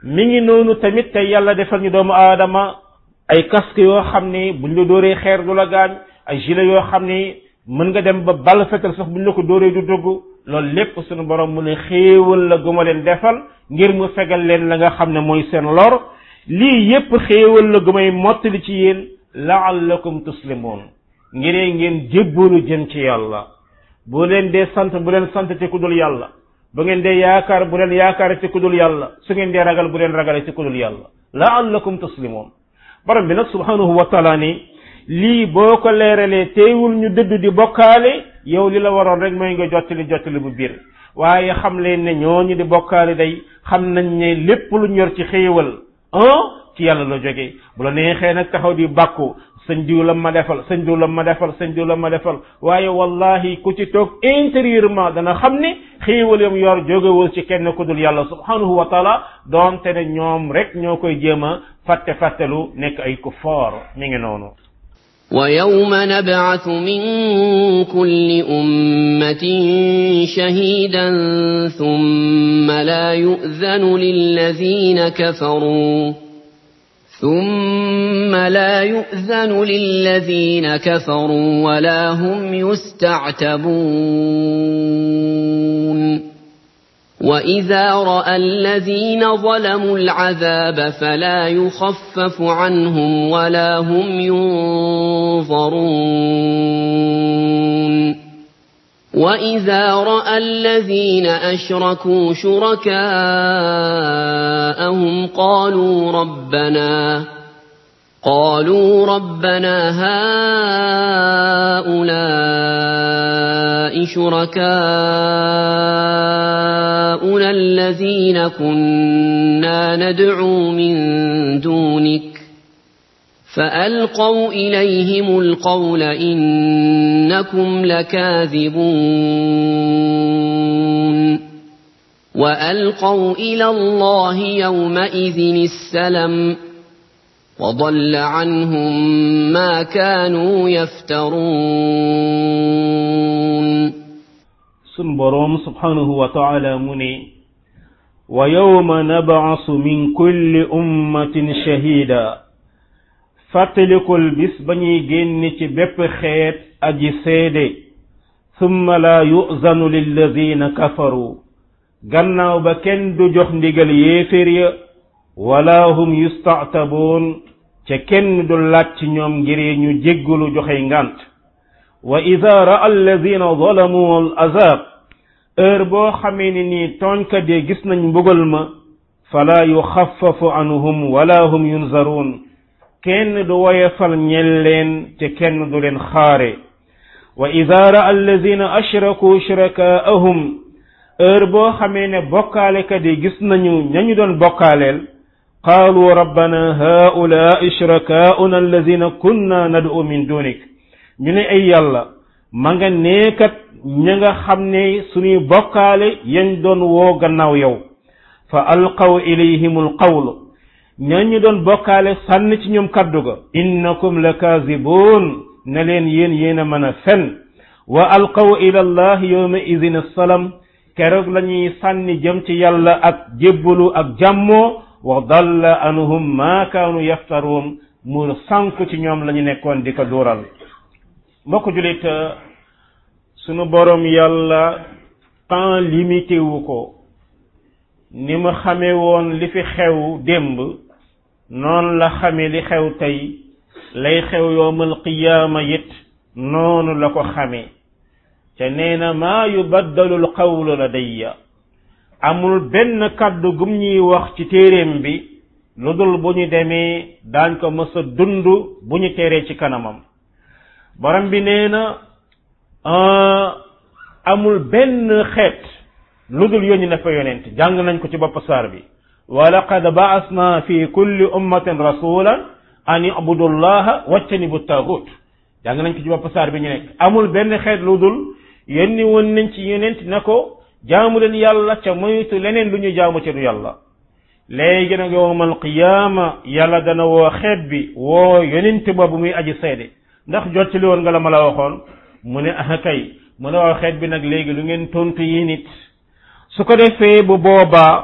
mi ngi noonu tamit tey yàlla defal ñu doomu aadama ay casque yoo xam ni buñ la dóoree xeer du la gaañ ay gilet yoo xam ni mën nga dem ba bal fetal sax buñ la ko dóoree du dugg loolu lépp suñu borom mu ne xéewal la guma leen defal ngir mu fegal leen la nga xam ne mooy seen lor lii yépp xéewal la gumay mottali ci yéen la'allakum tuslimun ngiree ngeen jébbalu jëm ci yàlla bu leen dee sant bu leen sant ci ku dul yàlla bu ngeen dee yaakaar bu leen yaakaar ci ku dul yàlla su ngeen dee ragal bu leen ragale ci ku dul yàlla la'allakum tuslimun borom bi nag subhanahu wa taala ni lii boo ko leeralee teewul ñu dëdd di bokkaale yow li la waroon rek mooy nga jottali jottali bu biir waaye xam leen ne ñooñu di bokkaale day xam nañ ne lépp lu ñor ci xéewal ah ci yàlla la jógee bu la neexee nag taxaw di bàkku sëñ diw la ma defal sëñ diw la ma defal sëñ diw la ma defal waaye wallahi ku ci toog intérieurement dana xam ne xéewal yam yor jógewul ci kenn ku dul yàlla subhanahu wa taala doonte ne ñoom rek ñoo koy jéem a fàtte fàttelu nekk ay kuffaar mi ngi noonu ويوم نبعث من كل أمة شهيدا ثم لا يؤذن للذين كفروا ثم لا يؤذن للذين كفروا ولا هم يستعتبون وإذا رأى الذين ظلموا العذاب فلا يخفف عنهم ولا هم ينظرون وإذا رأى الذين أشركوا شركاءهم قالوا ربنا قالوا ربنا هؤلاء شركاؤنا الذين كنا ندعو من دونك فألقوا إليهم القول إنكم لكاذبون وألقوا إلى الله يومئذ السلم وضل عنهم ما كانوا يفترون سنبرم سبحانه وتعالى مني ويوم نبعث من كل أمة شهيدا فاتلكل بس بني جنة بيب خيط أجي سيدي ثم لا يؤذن للذين كفروا غناو بكن دو جوخ ndigal yéeféer ya wala hum yusta'tabun ca kenn du laaj ci ñoom ngir ñu jéggulu joxe ngant wa idha ra'a alladhina zalamu al azab heure boo xamee ni nii tooñkat yi gis nañ mbugal ma fala yuxaffafu anhum wala hum yunzarun kenn du woyefal ñel leen te kenn du leen xaare wa idha ra'a alladhina ashraku shurakaa'ahum heure boo xamee ne bokkaalekat yi gis nañu ñañu doon bokkaaleel qaalu rabbana haa'ulaa'i shurakaa'una alladhina kunna nad'u min dunik ñu ne ay yàlla ma nga neekat ña nga xam ne suñuy bokkaale yañ doon woo gannaaw yow fa alqaw ilayhimul qawl ñañu doon bokkaale sànn ci ñoom kaddu ga innakum lakaazibun ne leen yéen yéen a mën a fen wa alqaw ila allahi yawma idhin assalam keroog la ñuy sànni jëm ci yàlla ak jébbalu ak jàmmoo wa dalla anhum ma kaanu yaftaruun mu sànku ci ñoom la ñu nekkoon di ko duural mbokk julit sunu borom yàlla temps limité wu ko ni ma xamee woon li fi xew démb noonu la xamee li xew tey lay xew yowmal qiyaama it noonu la ko xamee te nee na maa yubaddalu l qawlu ladayya amul benn kàddu gum ñuy wax ci téeréem bi lu dul bu ñu demee daañ ko mës a dund bu ñu teree ci kanamam borom bi nee na amul benn xeet lu dul yónni na fa yonent jàng nañ ko ci bopp saar bi wa laqad ba'asna fi kulli ummatin rasulan an i'budu llaha wajtanibu taagut jàng nañ ko ci bopp saar bi ñu nekk amul benn xeet lu dul yónni woon nañ ci yonent na ko jaamu leen yàlla ca moytu leneen lu ñu jaamu ci du yàlla léegi nag yowmal qiyaama yàlla dana woo xeet bi woo yonent boobu muy aji seede ndax jottali woon nga la ma la waxoon mu ne ah kay mu ne woo xeet bi nag léegi lu ngeen tontu yi nit su ko defee bu boobaa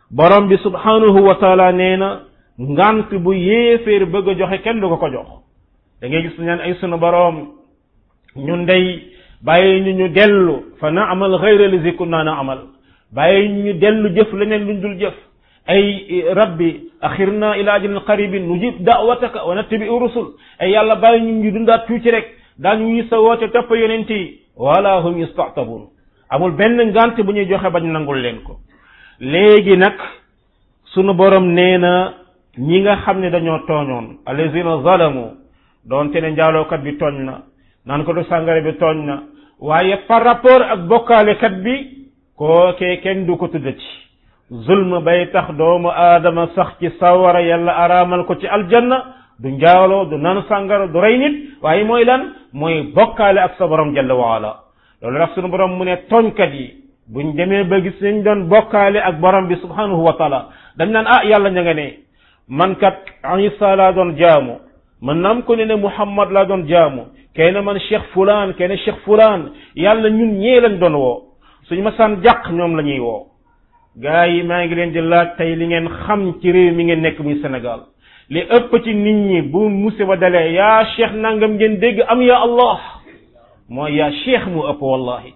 borom bi subhanahu wa taala nee na ngant bu yéeféer bëgg a joxe kenn du ko ko jox da ngay gis ñaan ay sunu borom ñun day bàyyi ñu ñu dellu fa na amal xayra li kunna na amal bàyyi ñu ñu dellu jëf leneen luñ dul jëf ay rabbi axirna ila ajalin qaribin nujib da'wataka wa nattabi rusul ay yàlla bàyyi ñu ñu dundaat tuuti rek daañu ñu sa woote topp yonent yi wala hum yasta'tabun amul benn ngant bu ñuy joxe bañ nangul leen ko léegi nag sunu borom nee na ñi nga xam ne dañoo tooñoon allazina zalamu doonte ne njaalookat bi tooñ na naan ko du sàngara bi tooñ na waaye par rapport ak bokkaalekat bi kookee kenn du ko tuddati zulm bay tax doomu aadama sax ci sawara yàlla araamal ko ci aljanna du njaaloo du naan sàngara du rey nit waaye mooy lan mooy bokkaale ak sa borom jalla waala loolu tax sunu borom mu ne tooñkat yi buñ demee ba gis nañ doon bokkaale ak borom bi subhanahu wa taala dañ naan ah yàlla ña nga ne man kat Isa laa doon jaamu man naam ko ne ne Muhammad laa doon jaamu kenn man cheikh fulaan kenn cheikh fulaan yàlla ñun ñee lañ doon woo suñu masaan jàq ñoom la ñuy woo gaa yi maa ngi leen di laaj tey li ngeen xam ci réew mi ngeen nekk muy Sénégal li ëpp ci nit ñi bu musiba dalee yaa cheikh nangam ngeen dégg am ya allah mooy yaa cheikh mu ëpp wallahi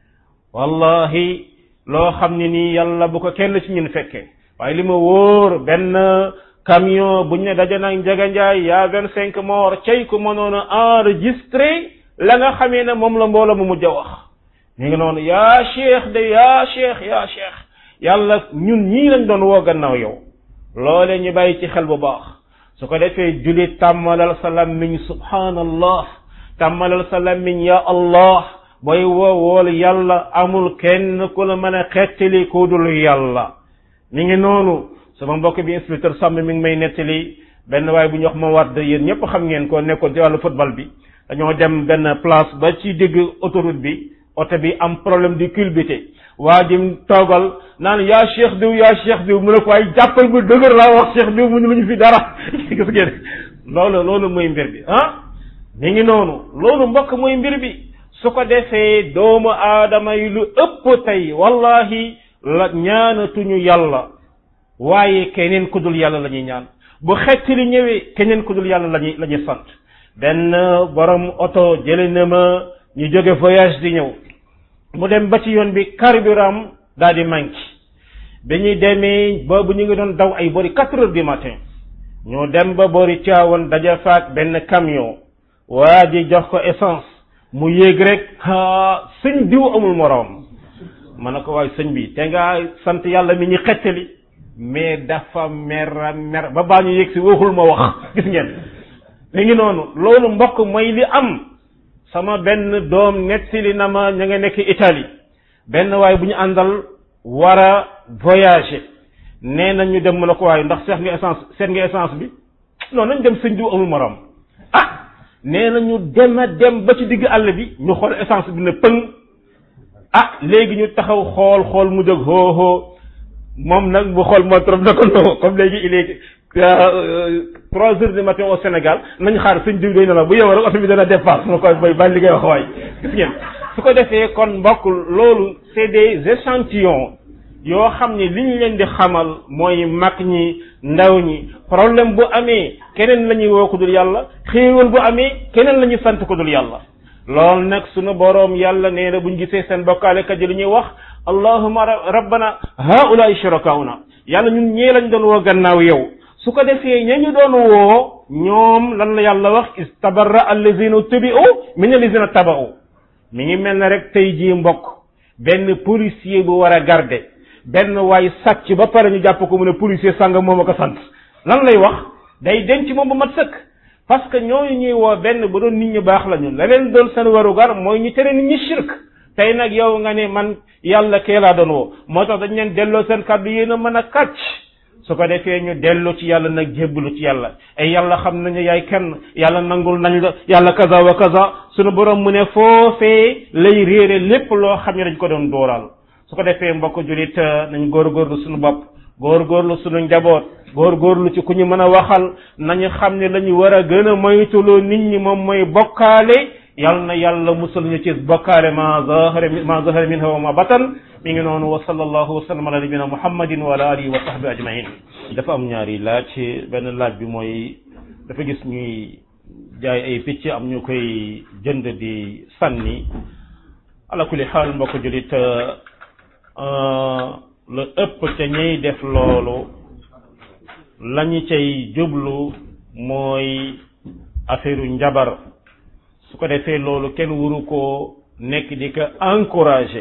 wallahi loo xam ne nii yàlla bu ko kenn ci ñun fekkee waaye li ma wóor benn camion buñ ne daje nag Njaga Njaay yaa vingt cinq morts cay ku mënoon a enregistré la nga xamee ne moom la mbooloo mu mujj a wax mi ngi noonu yaa cheikh de yaa cheikh yaa cheikh yàlla ñun ñii lañ doon woo gannaaw yow loole ñu bàyyi ci xel bu baax su ko defee julit tàmmalal sa lammiñ subhanallah tàmmalal sa lammiñ ya allah booy woo wool yàlla amul kenn ku la mën a xettali ku dul yàlla mi ngi noonu sama mbokk bi inspecteur Samb mi ngi may nettali benn waaye bu ñu wax ma war de yéen ñëpp xam ngeen ko nekkoon ci wàllu football bi dañoo dem benn place ba ci digg autoroute bi oto bi am problème de culbuté waa ji toogal naan yaa cheikh diw yaa cheikh diw mu ne ko waaye jàppal bu dëgër laa wax cheikh diw mu ñu lu ñu fi dara gis ngeen loolu loolu mooy mbir bi ah mi ngi noonu loolu mbokk mooy mbir bi su ko defee doomu aadama yi lu ëpp tey wallahi la ñaanatuñu yàlla waaye keneen ku dul yàlla la ñuy ñaan bu xetti li ñëwee keneen ku dul yàlla lañuy la ñuy sant benn borom oto jële na ma ñu jóge voyage di ñëw mu dem ba ci yoon bi carburant daal di manqué bi ñuy demee boobu ñu ngi doon daw ay bori quatre heures du matin ñoo dem ba bori Tivaouane daja faak benn camion waa ji jox ko essence mu yéeg rek ah sëñ diw amul moroom ma ne ko waaye sëñ bi te nga sant yàlla mi ñu xettali mais dafa mer mer ba baa ñu yéeg si waxul ma wax gis ngeen mi ngi noonu loolu mbokk mooy li am sama benn doom nettali na ma ña nga nekk Italie benn waaye bu ñu àndal war a voyager nee na ñu dem mu ne ko waaye ndax seet nga essence seet nga essence bi non nañ dem sëñ diw amul moroom ah nee na ñu dem a dem ba ci digg àll bi ñu xool essence bi ne pëng ah léegi ñu taxaw xool xool mu jóg hoo hoo moom nag bu xool moo trop na ko non comme léegi il est trois heures du matin au Sénégal nañ xaar sëñ diw doy na la bu yow rek oto bi dana dépasse na koy bay ba li ngay wax waay gis ngeen su ko defee kon mbokk loolu c'est des échantillons yoo xam ne li ñu leen di xamal mooy mag ñi ndaw ñi problème bu amee keneen la ñuy woo ko dul yàlla xéewal bu amee keneen la ñuy sant ko dul yàlla loolu nag sunu boroom yàlla nee na buñ gisee seen bokkaalekat yi li ñuy wax allahumma rabbana haula'i shurakauna yàlla ñun ñee lañ doon woo gannaaw yow su ko defee ña ñu doon woo ñoom lan la yàlla wax istabarra allazina tubi'u min allazina taba'u mi ngi mel ne rek tey jii mbokk benn policier bu war a garder benn waay sàcc ba pare ñu jàpp ko mu ne policier sàngam moom a ko sant lan lay wax day denc moom bu mat sëkk parce que ñooñu ñuy woo benn bu doon nit ñu baax la ñu la leen doon seen warugar mooy ñu tere nit ñi shirk tey nag yow nga ne man yàlla kee laa doon woo moo tax dañ leen delloo seen kàddu yéen a mën a kàcc su ko defee ñu delloo ci yàlla nag jébbalu ci yàlla ay yàlla xam nañu yaay kenn yàlla nangul nañ la yàlla kaza wa kaza sunu borom mu ne foofee lay réere lépp loo xam ne dañ ko doon dooral su ko defee mbokk julit nañ góorgóorlu suñu bopp góorgóorlu suñu njaboot góorgóorlu ci ku ñu mën a waxal nañu xam ne la ñu war a gën a moytuloo nit ñi moom mooy bokkaale yal na yàlla musal ñu ci bokkaale ma zahara ma zahara minha wa ma batan mi ngi noonu wa sallallahu wa sallam ala nabina muhammadin wa ala alihi wa sahbi ajmain dafa am ñaari laaj benn laaj bi mooy dafa gis ñuy jaay ay picc am ñu koy jënd di sànni ala kulli xaal mbokk julit la ëpp ca ñuy def loolu lañu cay jublu mooy affaire njabar su ko defee loolu kenn wuru koo nekk di ko encourager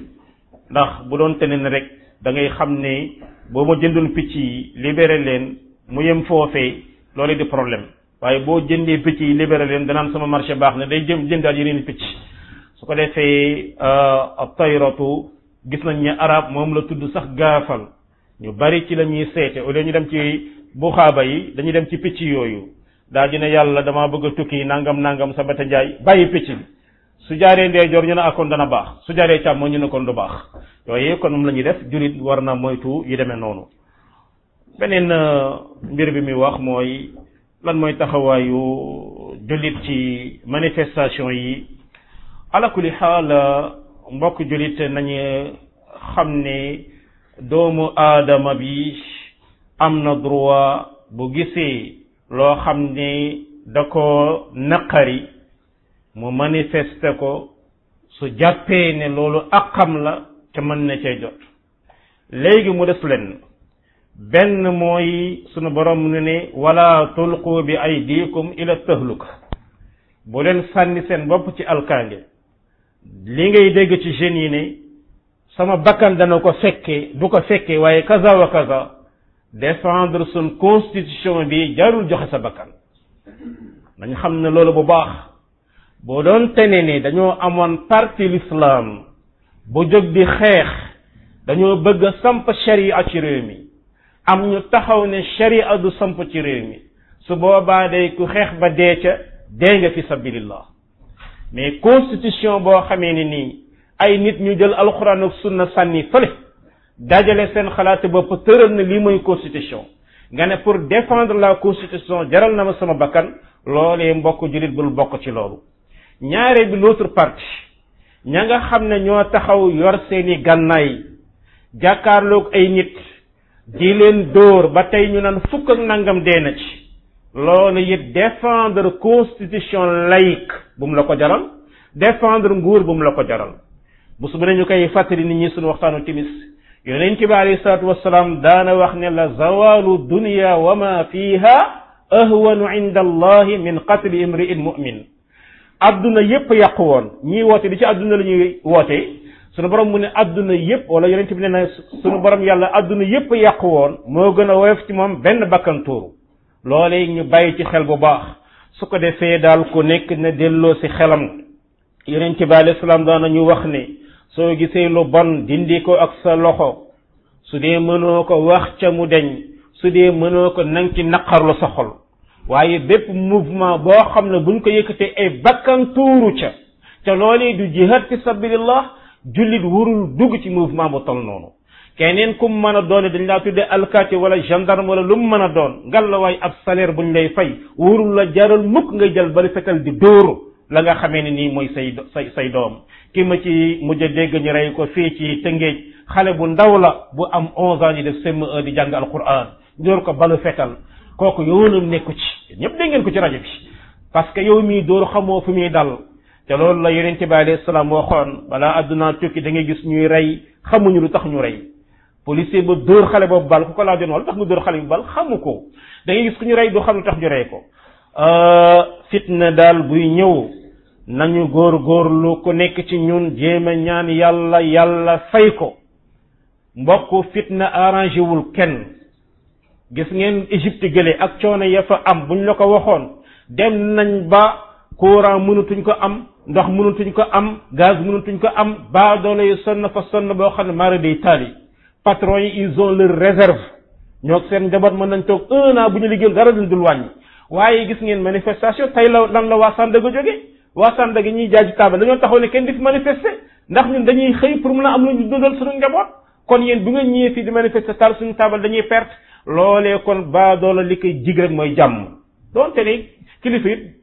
ndax bu doon teneen rek da ngay xam ne boo ma jëndul picc yi libéré leen mu yem foofee loolu di problème waaye boo jëndee picc yi libéré leen danaan sama marché baax na day jëm jëndaat yeneen picc su ko defee ab tayratu gis nañ ne arab moom la tudd sax gaafal ñu bari ci la ñuy seete au lieu ñu dem ci buxaaba yi dañuy dem ci picc yooyu daal dina yàlla damaa bëgg a tukki nangam nangam sa bata njaay bàyyi picc bi su jaaree ndeyjoor ñu ne akkoon dana baax su jaaree càmmoñ ñu ne kon du baax yooyu kon moom la ñuy def jurit war na moytu yu demee noonu beneen mbir bi muy wax mooy lan mooy taxawaayu jullit ci manifestation yi ala kulli xaal mbokk jullit nañu xam ne doomu aadama bi am na droit bu gisee loo xam ne da ko naqari mu manifester ko su jàppee ne loolu aqam la te mën na cee jot léegi mu des leen benn mooy sunu borom ne ne wala tulqu bi aydikum ila tahluka bu leen sànni seen bopp ci alkaange li ngay dégg ci jeunes yi ne sama bakkan dana ko fekkee du ko fekkee waaye kaza wa kaza défendre sun constitution bi jarul joxe sa bakkan nañ xam ne loolu bu baax boo doon tene ne dañoo amoon parti l'islam bu jóg di xeex dañoo bëgg a samp sharia ci réew mi am ñu taxaw ne sharia du samp ci réew mi su boobaa day ku xeex ba dee ca dee nga fi sabilillah mais constitution boo xamee ne nii ay nit ñu jël alxuraan ak sunna sànni fële dajale seen xalaat bopp tëral na lii mooy constitution nga ne pour défendre la constitution jaral na ma sama bakkan loolee mbokk jullit bul bokk ci loolu ñaare bi l'autre partie ña nga xam ne ñoo taxaw yor seeni gànnaay jàkkaarloog ay nit di leen dóor ba tey ñu naan fukk ak nangam dee na ci loolu it défendre constitution laïque bu mu la ko jaral défendre nguur bu mu la ko jaral bu su ne ñu koy fàttali nit ñi suñu waxtaanu timis yonent bi alayhi salaatu wassalaam daana wax ne la zawalu dunya wa ma fiha ahwanu inda allahi min qatli imri'in mu'min adduna yépp yàqu woon ñii woote di ci adduna la ñuy woote sunu borom mu ne adduna yépp wala yonent bi ne na sunu borom yàlla adduna yépp yàqu woon moo gën a woyof ci moom benn bakkan tuuru loolee ñu bàyyi ci xel bu baax su ko defee daal ku nekk na delloo si xelam yonent bi alayhi salaam daana ñu wax ne soo gisee lu bon dindi ko ak sa loxo su dee mënoo ko wax ca mu deñ su dee mënoo ko nang ci naqarlu sa xol waaye bépp mouvement boo xam ne buñ ko yëkkatee ay bakkan tuuru ca te loolee du jihad fi sabilillah jullit wurul dugg ci mouvement bu tol noonu keneen kum mën a doon dañ laa tuddee alkaati wala gendarme wala lu mu mën a doon ngal la waay ab salaire buñ lay fay wurul la jaral mukk ngay jël bali fetal di dóoru la nga xamee ne nii mooy say say say doom ki ma ci mujj a dégg ñu rey ko fii ci Tëngéej xale bu ndaw la bu am onze ans yi def C M un di jàng alquran dóor ko balu fetal kooku yoonam nekku ci ñëpp dégg ngeen ko ci rajo bi parce que yow mii dóor xamoo fu muy dal te loolu la yonent bi alayhi salaam waxoon balaa addunaa tukki da ngay gis ñuy rey xamuñu lu tax ñu rey policier ba dóor xale boobu bal ku ko laa doon wala tax nga dóor xale bu bal xamu ko da ngay gis ku ñu rey du xam lu tax ñu rey ko fitna daal buy ñëw nañu góor góorlu ku nekk ci ñun jéem a ñaan yàlla yàlla fay ko mbokk fitna arrangé wul kenn gis ngeen Égypte gële ak coono ya fa am buñ la ko waxoon dem nañ ba courant mënatuñ ko am ndox mënatuñ ko am gaz mënatuñ ko am ba doole yu sonn fa sonn boo xam ne mara day taali patron yi ils ont leur réserve ñoo seen njaboot mën nañ toog un an bu ñu liggéeyal dara duñ dul wàññi waaye gis ngeen manifestation tey la lan la waa Sandaga jóge waa Sandaga ñuy jaay ci taabal dañoo taxaw ne kenn di fi manifester ndax ñun dañuy xëy pour mën a am lu ñu dundal suñu njaboot kon yéen bu nga ñëwee fii di manifester taal suñu taabal dañuy perte loolee kon ba doola li koy jig rek mooy jàmm donte ne kilifa it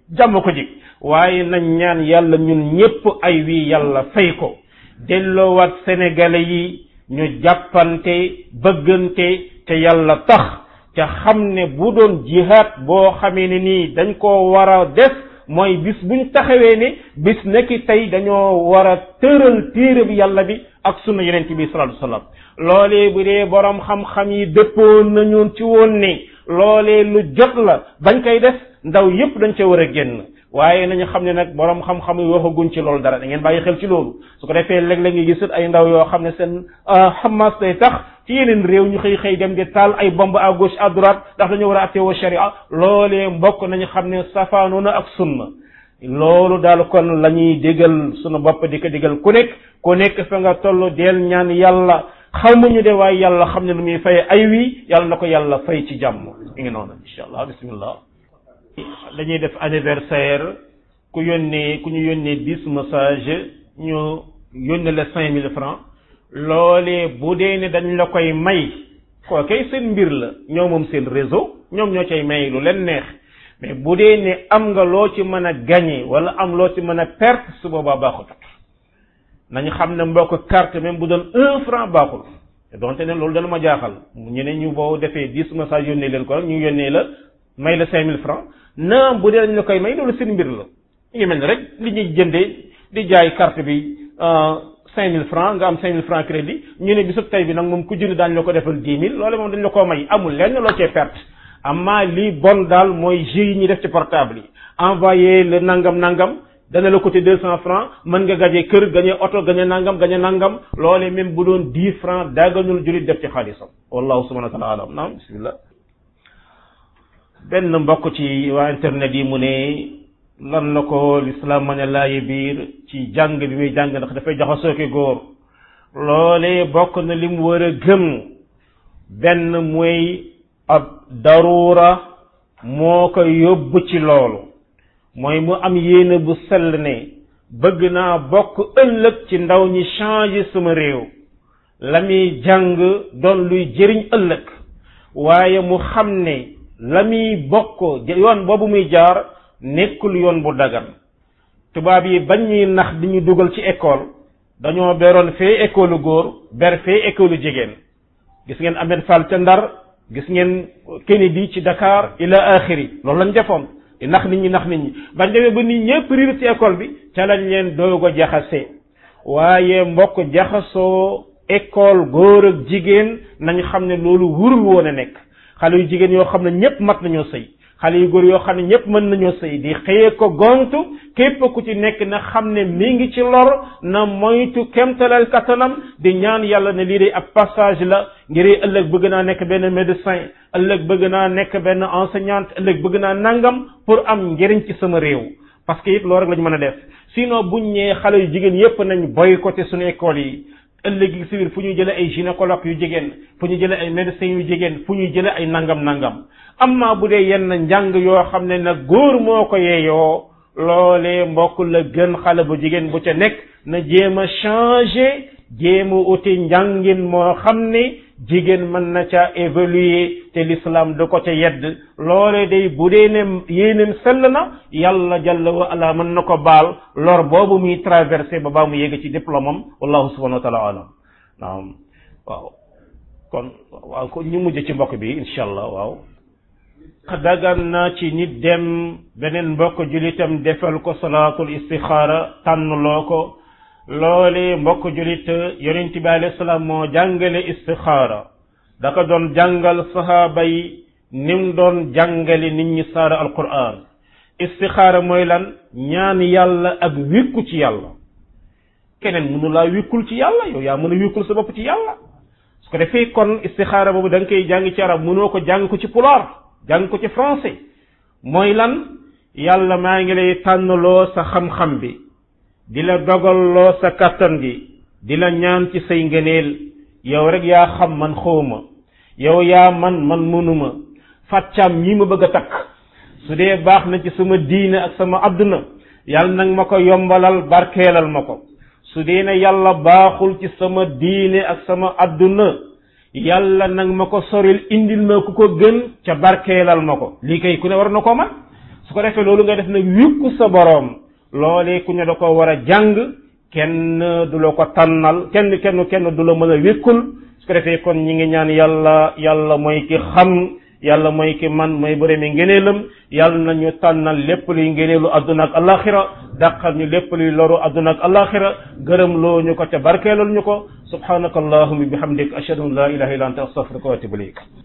jàmm ko jig waaye nañ ñaan yàlla ñun ñépp ay wi yàlla fay ko delloowaat sénégalais yi ñu jàppante bëggante te yàlla tax te xam ne bu doon jihaad boo xamee ne nii dañ koo war a def mooy bis buñ taxawee ne bis nekki tey dañoo war a tëral téere bi yàlla bi ak sunna yonent bi sallallahu alayhi wasallam loolee bu dee borom xam-xam yi dëppoon nañu ci woon ne loolee lu jot la bañ koy def ndaw yépp dañ ca war a génn waaye nañu xam ne nag borom xam-xam yi waxaguñ ci loolu dara da ngeen bàyyi xel ci loolu su ko defee léeg-léeg nga gisat ay ndaw yoo xam ne seen Hamas day tax ci yeneen réew ñu xëy xëy dem di taal ay bombe à gauche à droite ndax dañoo war a attewoo sharia loolee mbokk nañu xam ne safaanu na ak sunna loolu daal kon la ñuy digal sunu bopp di ko digal ku nekk ku nekk fa nga toll deel ñaan yàlla xamuñu de waaye yàlla xam ne lu muy fay ay wi yàlla na ko yàlla fay ci jàmm mi ngi noonu insha allah bismillah dañuy def anniversaire ku yónnee ku ñu yónnee dix message ñu yónnee la cinq mille francs loolee bu dee ne dañ la koy may koo kay seen mbir la ñoo moom seen réseau ñoom ñoo cay may lu leen neex mais bu dee ne am nga loo ci mën a gagner wala am loo ci mën a perte su boobaa baaxutut nañu xam ne mbokk carte même bu doon un franc baaxul donte ne loolu dana ma jaaxal ñu ne ñu boo defee dix message yónnee leen ko rek ñu yónnee la may la cinq mille francs naam bu dee dañ la koy may loolu seen mbir la ñu ngi mel ni rek li ñuy jëndee di jaay carte bi cinq mille francs nga am cinq mille francs crédit ñu ne bisub tey bi nag moom ku jënd daañu la ko defal dix mille loolu moom dañ la koo may amul lenn loo cee perte amma lii bon daal mooy jeu yi ñuy def ci portable yi envoyé le nangam nangam dana la côté deux cents francs mën nga gañe kër gañe oto gañe nangam gañe nangam loolee même bu doon dix francs dagganul jullit def ci xaalisam wallahu subhanahu wa ta'ala alam naam bismillah benn mbokk ci waa internet yi mu ne lan la ko l'islam ma ne laayi biir ci jàng bi muy jàng ndax dafay jaxasoo ki góor loolee bokk na li mu war a gëm benn mooy ab darura moo ko yóbbu ci loolu mooy mu am yéene bu sell ne bëgg naa bokk ëllëg ci ndaw ñi changer sama réew la muy jàng doon luy jëriñ ëllëg waaye mu xam ne la muy bokk yoon boobu muy jaar nekkul yoon bu dagan tubaab yi bañ ñuy nax di ñu dugal ci école dañoo beroon fee école góor ber fee école jigéen gis ngeen Ahmed Fall ca Ndar gis ngeen Kennedy ci Dakar ila axiri loolu lañ defoon di nax nit ñi nax nit ñi bañ demee ba nit ñëpp riir ci école bi ca lañ leen doog a jaxase waaye mbokk jaxasoo école góor ak jigéen nañ xam ne loolu wurul woon a nekk xale yu jigéen yoo xam ne ñëpp mat nañoo sëy xale yu góor yoo xam ne ñëpp mën nañoo sëy di xëyee ko gontu képp ku ci nekk na xam ne mi ngi ci lor na moytu kemtalal kattanam di ñaan yàlla ne lii de ab passage la ngir ëllëg bëgg naa nekk benn médecin ëllëg bëgg naa nekk benn enseignante ëllëg bëgg naa nangam pour am njëriñ ci sama réew parce que it loolu rek lañu mën a def sinon buñ ñee xale yu jigéen yépp nañ boycotté suñu école yi ëllëg gi si biir fu ñuy jëlee ay gynécologue yu jigéen fu ñuy jëlee ay médecins yu jigéen fu ñuy jëlee ay nangam nangam amma bu dee yenn njàng yoo xam ne nag góor moo ko yeeyoo loolee mbokk la gën xale bu jigéen bu ca nekk na jéem a changer jéem a uti njàngin moo xam ne jigéen mën na ca évoluer te l'islam da ko ca yedd loolee day bu dee ne yéeneen sell na yàlla jalla wa ala mën na ko baal lor boobu muy traversé ba baa mu yegg ci diplôme am wallahu subhanahu wa taala alam naam waaw kon waaw ko ñu mujj ci mbokk bi insha allah waaw dagan na ci nit dem beneen mbokk julitam defal ko salaatul istixaara tànnloo ko loole mbokk julit yonent bi alayhi salaam moo jàngale istixaara da ko doon jàngal sahaaba yi nim doon jàngale nit ñi saara alquran istixaara mooy lan ñaan yàlla ak wékku ci yàlla keneen mënu laa wékkul ci yàlla yow yaa mën a wékkul sa bopp ci yàlla su ko defee kon istixaara boobu da nga koy jàng ci arab mënoo ko jàng ko ci pulaar jàng ko ci français mooy lan yàlla maa ngi lay tànnloo sa xam-xam bi di la dogalloo sa kattan gi di la ñaan ci say ngëneel yow rek yaa xam man xawma yow yaa man man mënuma fàccaam ñi ma bëgg a takk su dee baax na ci sama diine ak sama adduna yàlla nag ma ko yombalal barkeelal ma ko su dee ne yàlla baaxul ci sama diine ak sama adduna yàlla nag ma ko soril indil ma ku ko gën ca barkeelal ma ko lii kay ku ne war na koo man su ko defee loolu nga def nag wékku sa boroom loolee ku ne da ko war a jàng kenn du la ko tànnal kenn kenn kenn du la mën a wékkul su ko defee kon ñi ngi ñaan yàlla yàlla mooy ki xam yàlla mooy ki man mooy boromi ngëneelam yàlla nañu tànnal lépp luy ngëneelu adduna ak alaxira dàqal ñu lépp luy loru adduna ak alaxira gërëm loo ñu ko te barkeelal ñu ko subhanaka allahumma bihamdik ashhadu an la ilaha illa anta astaghfiruka wa atubu ilayk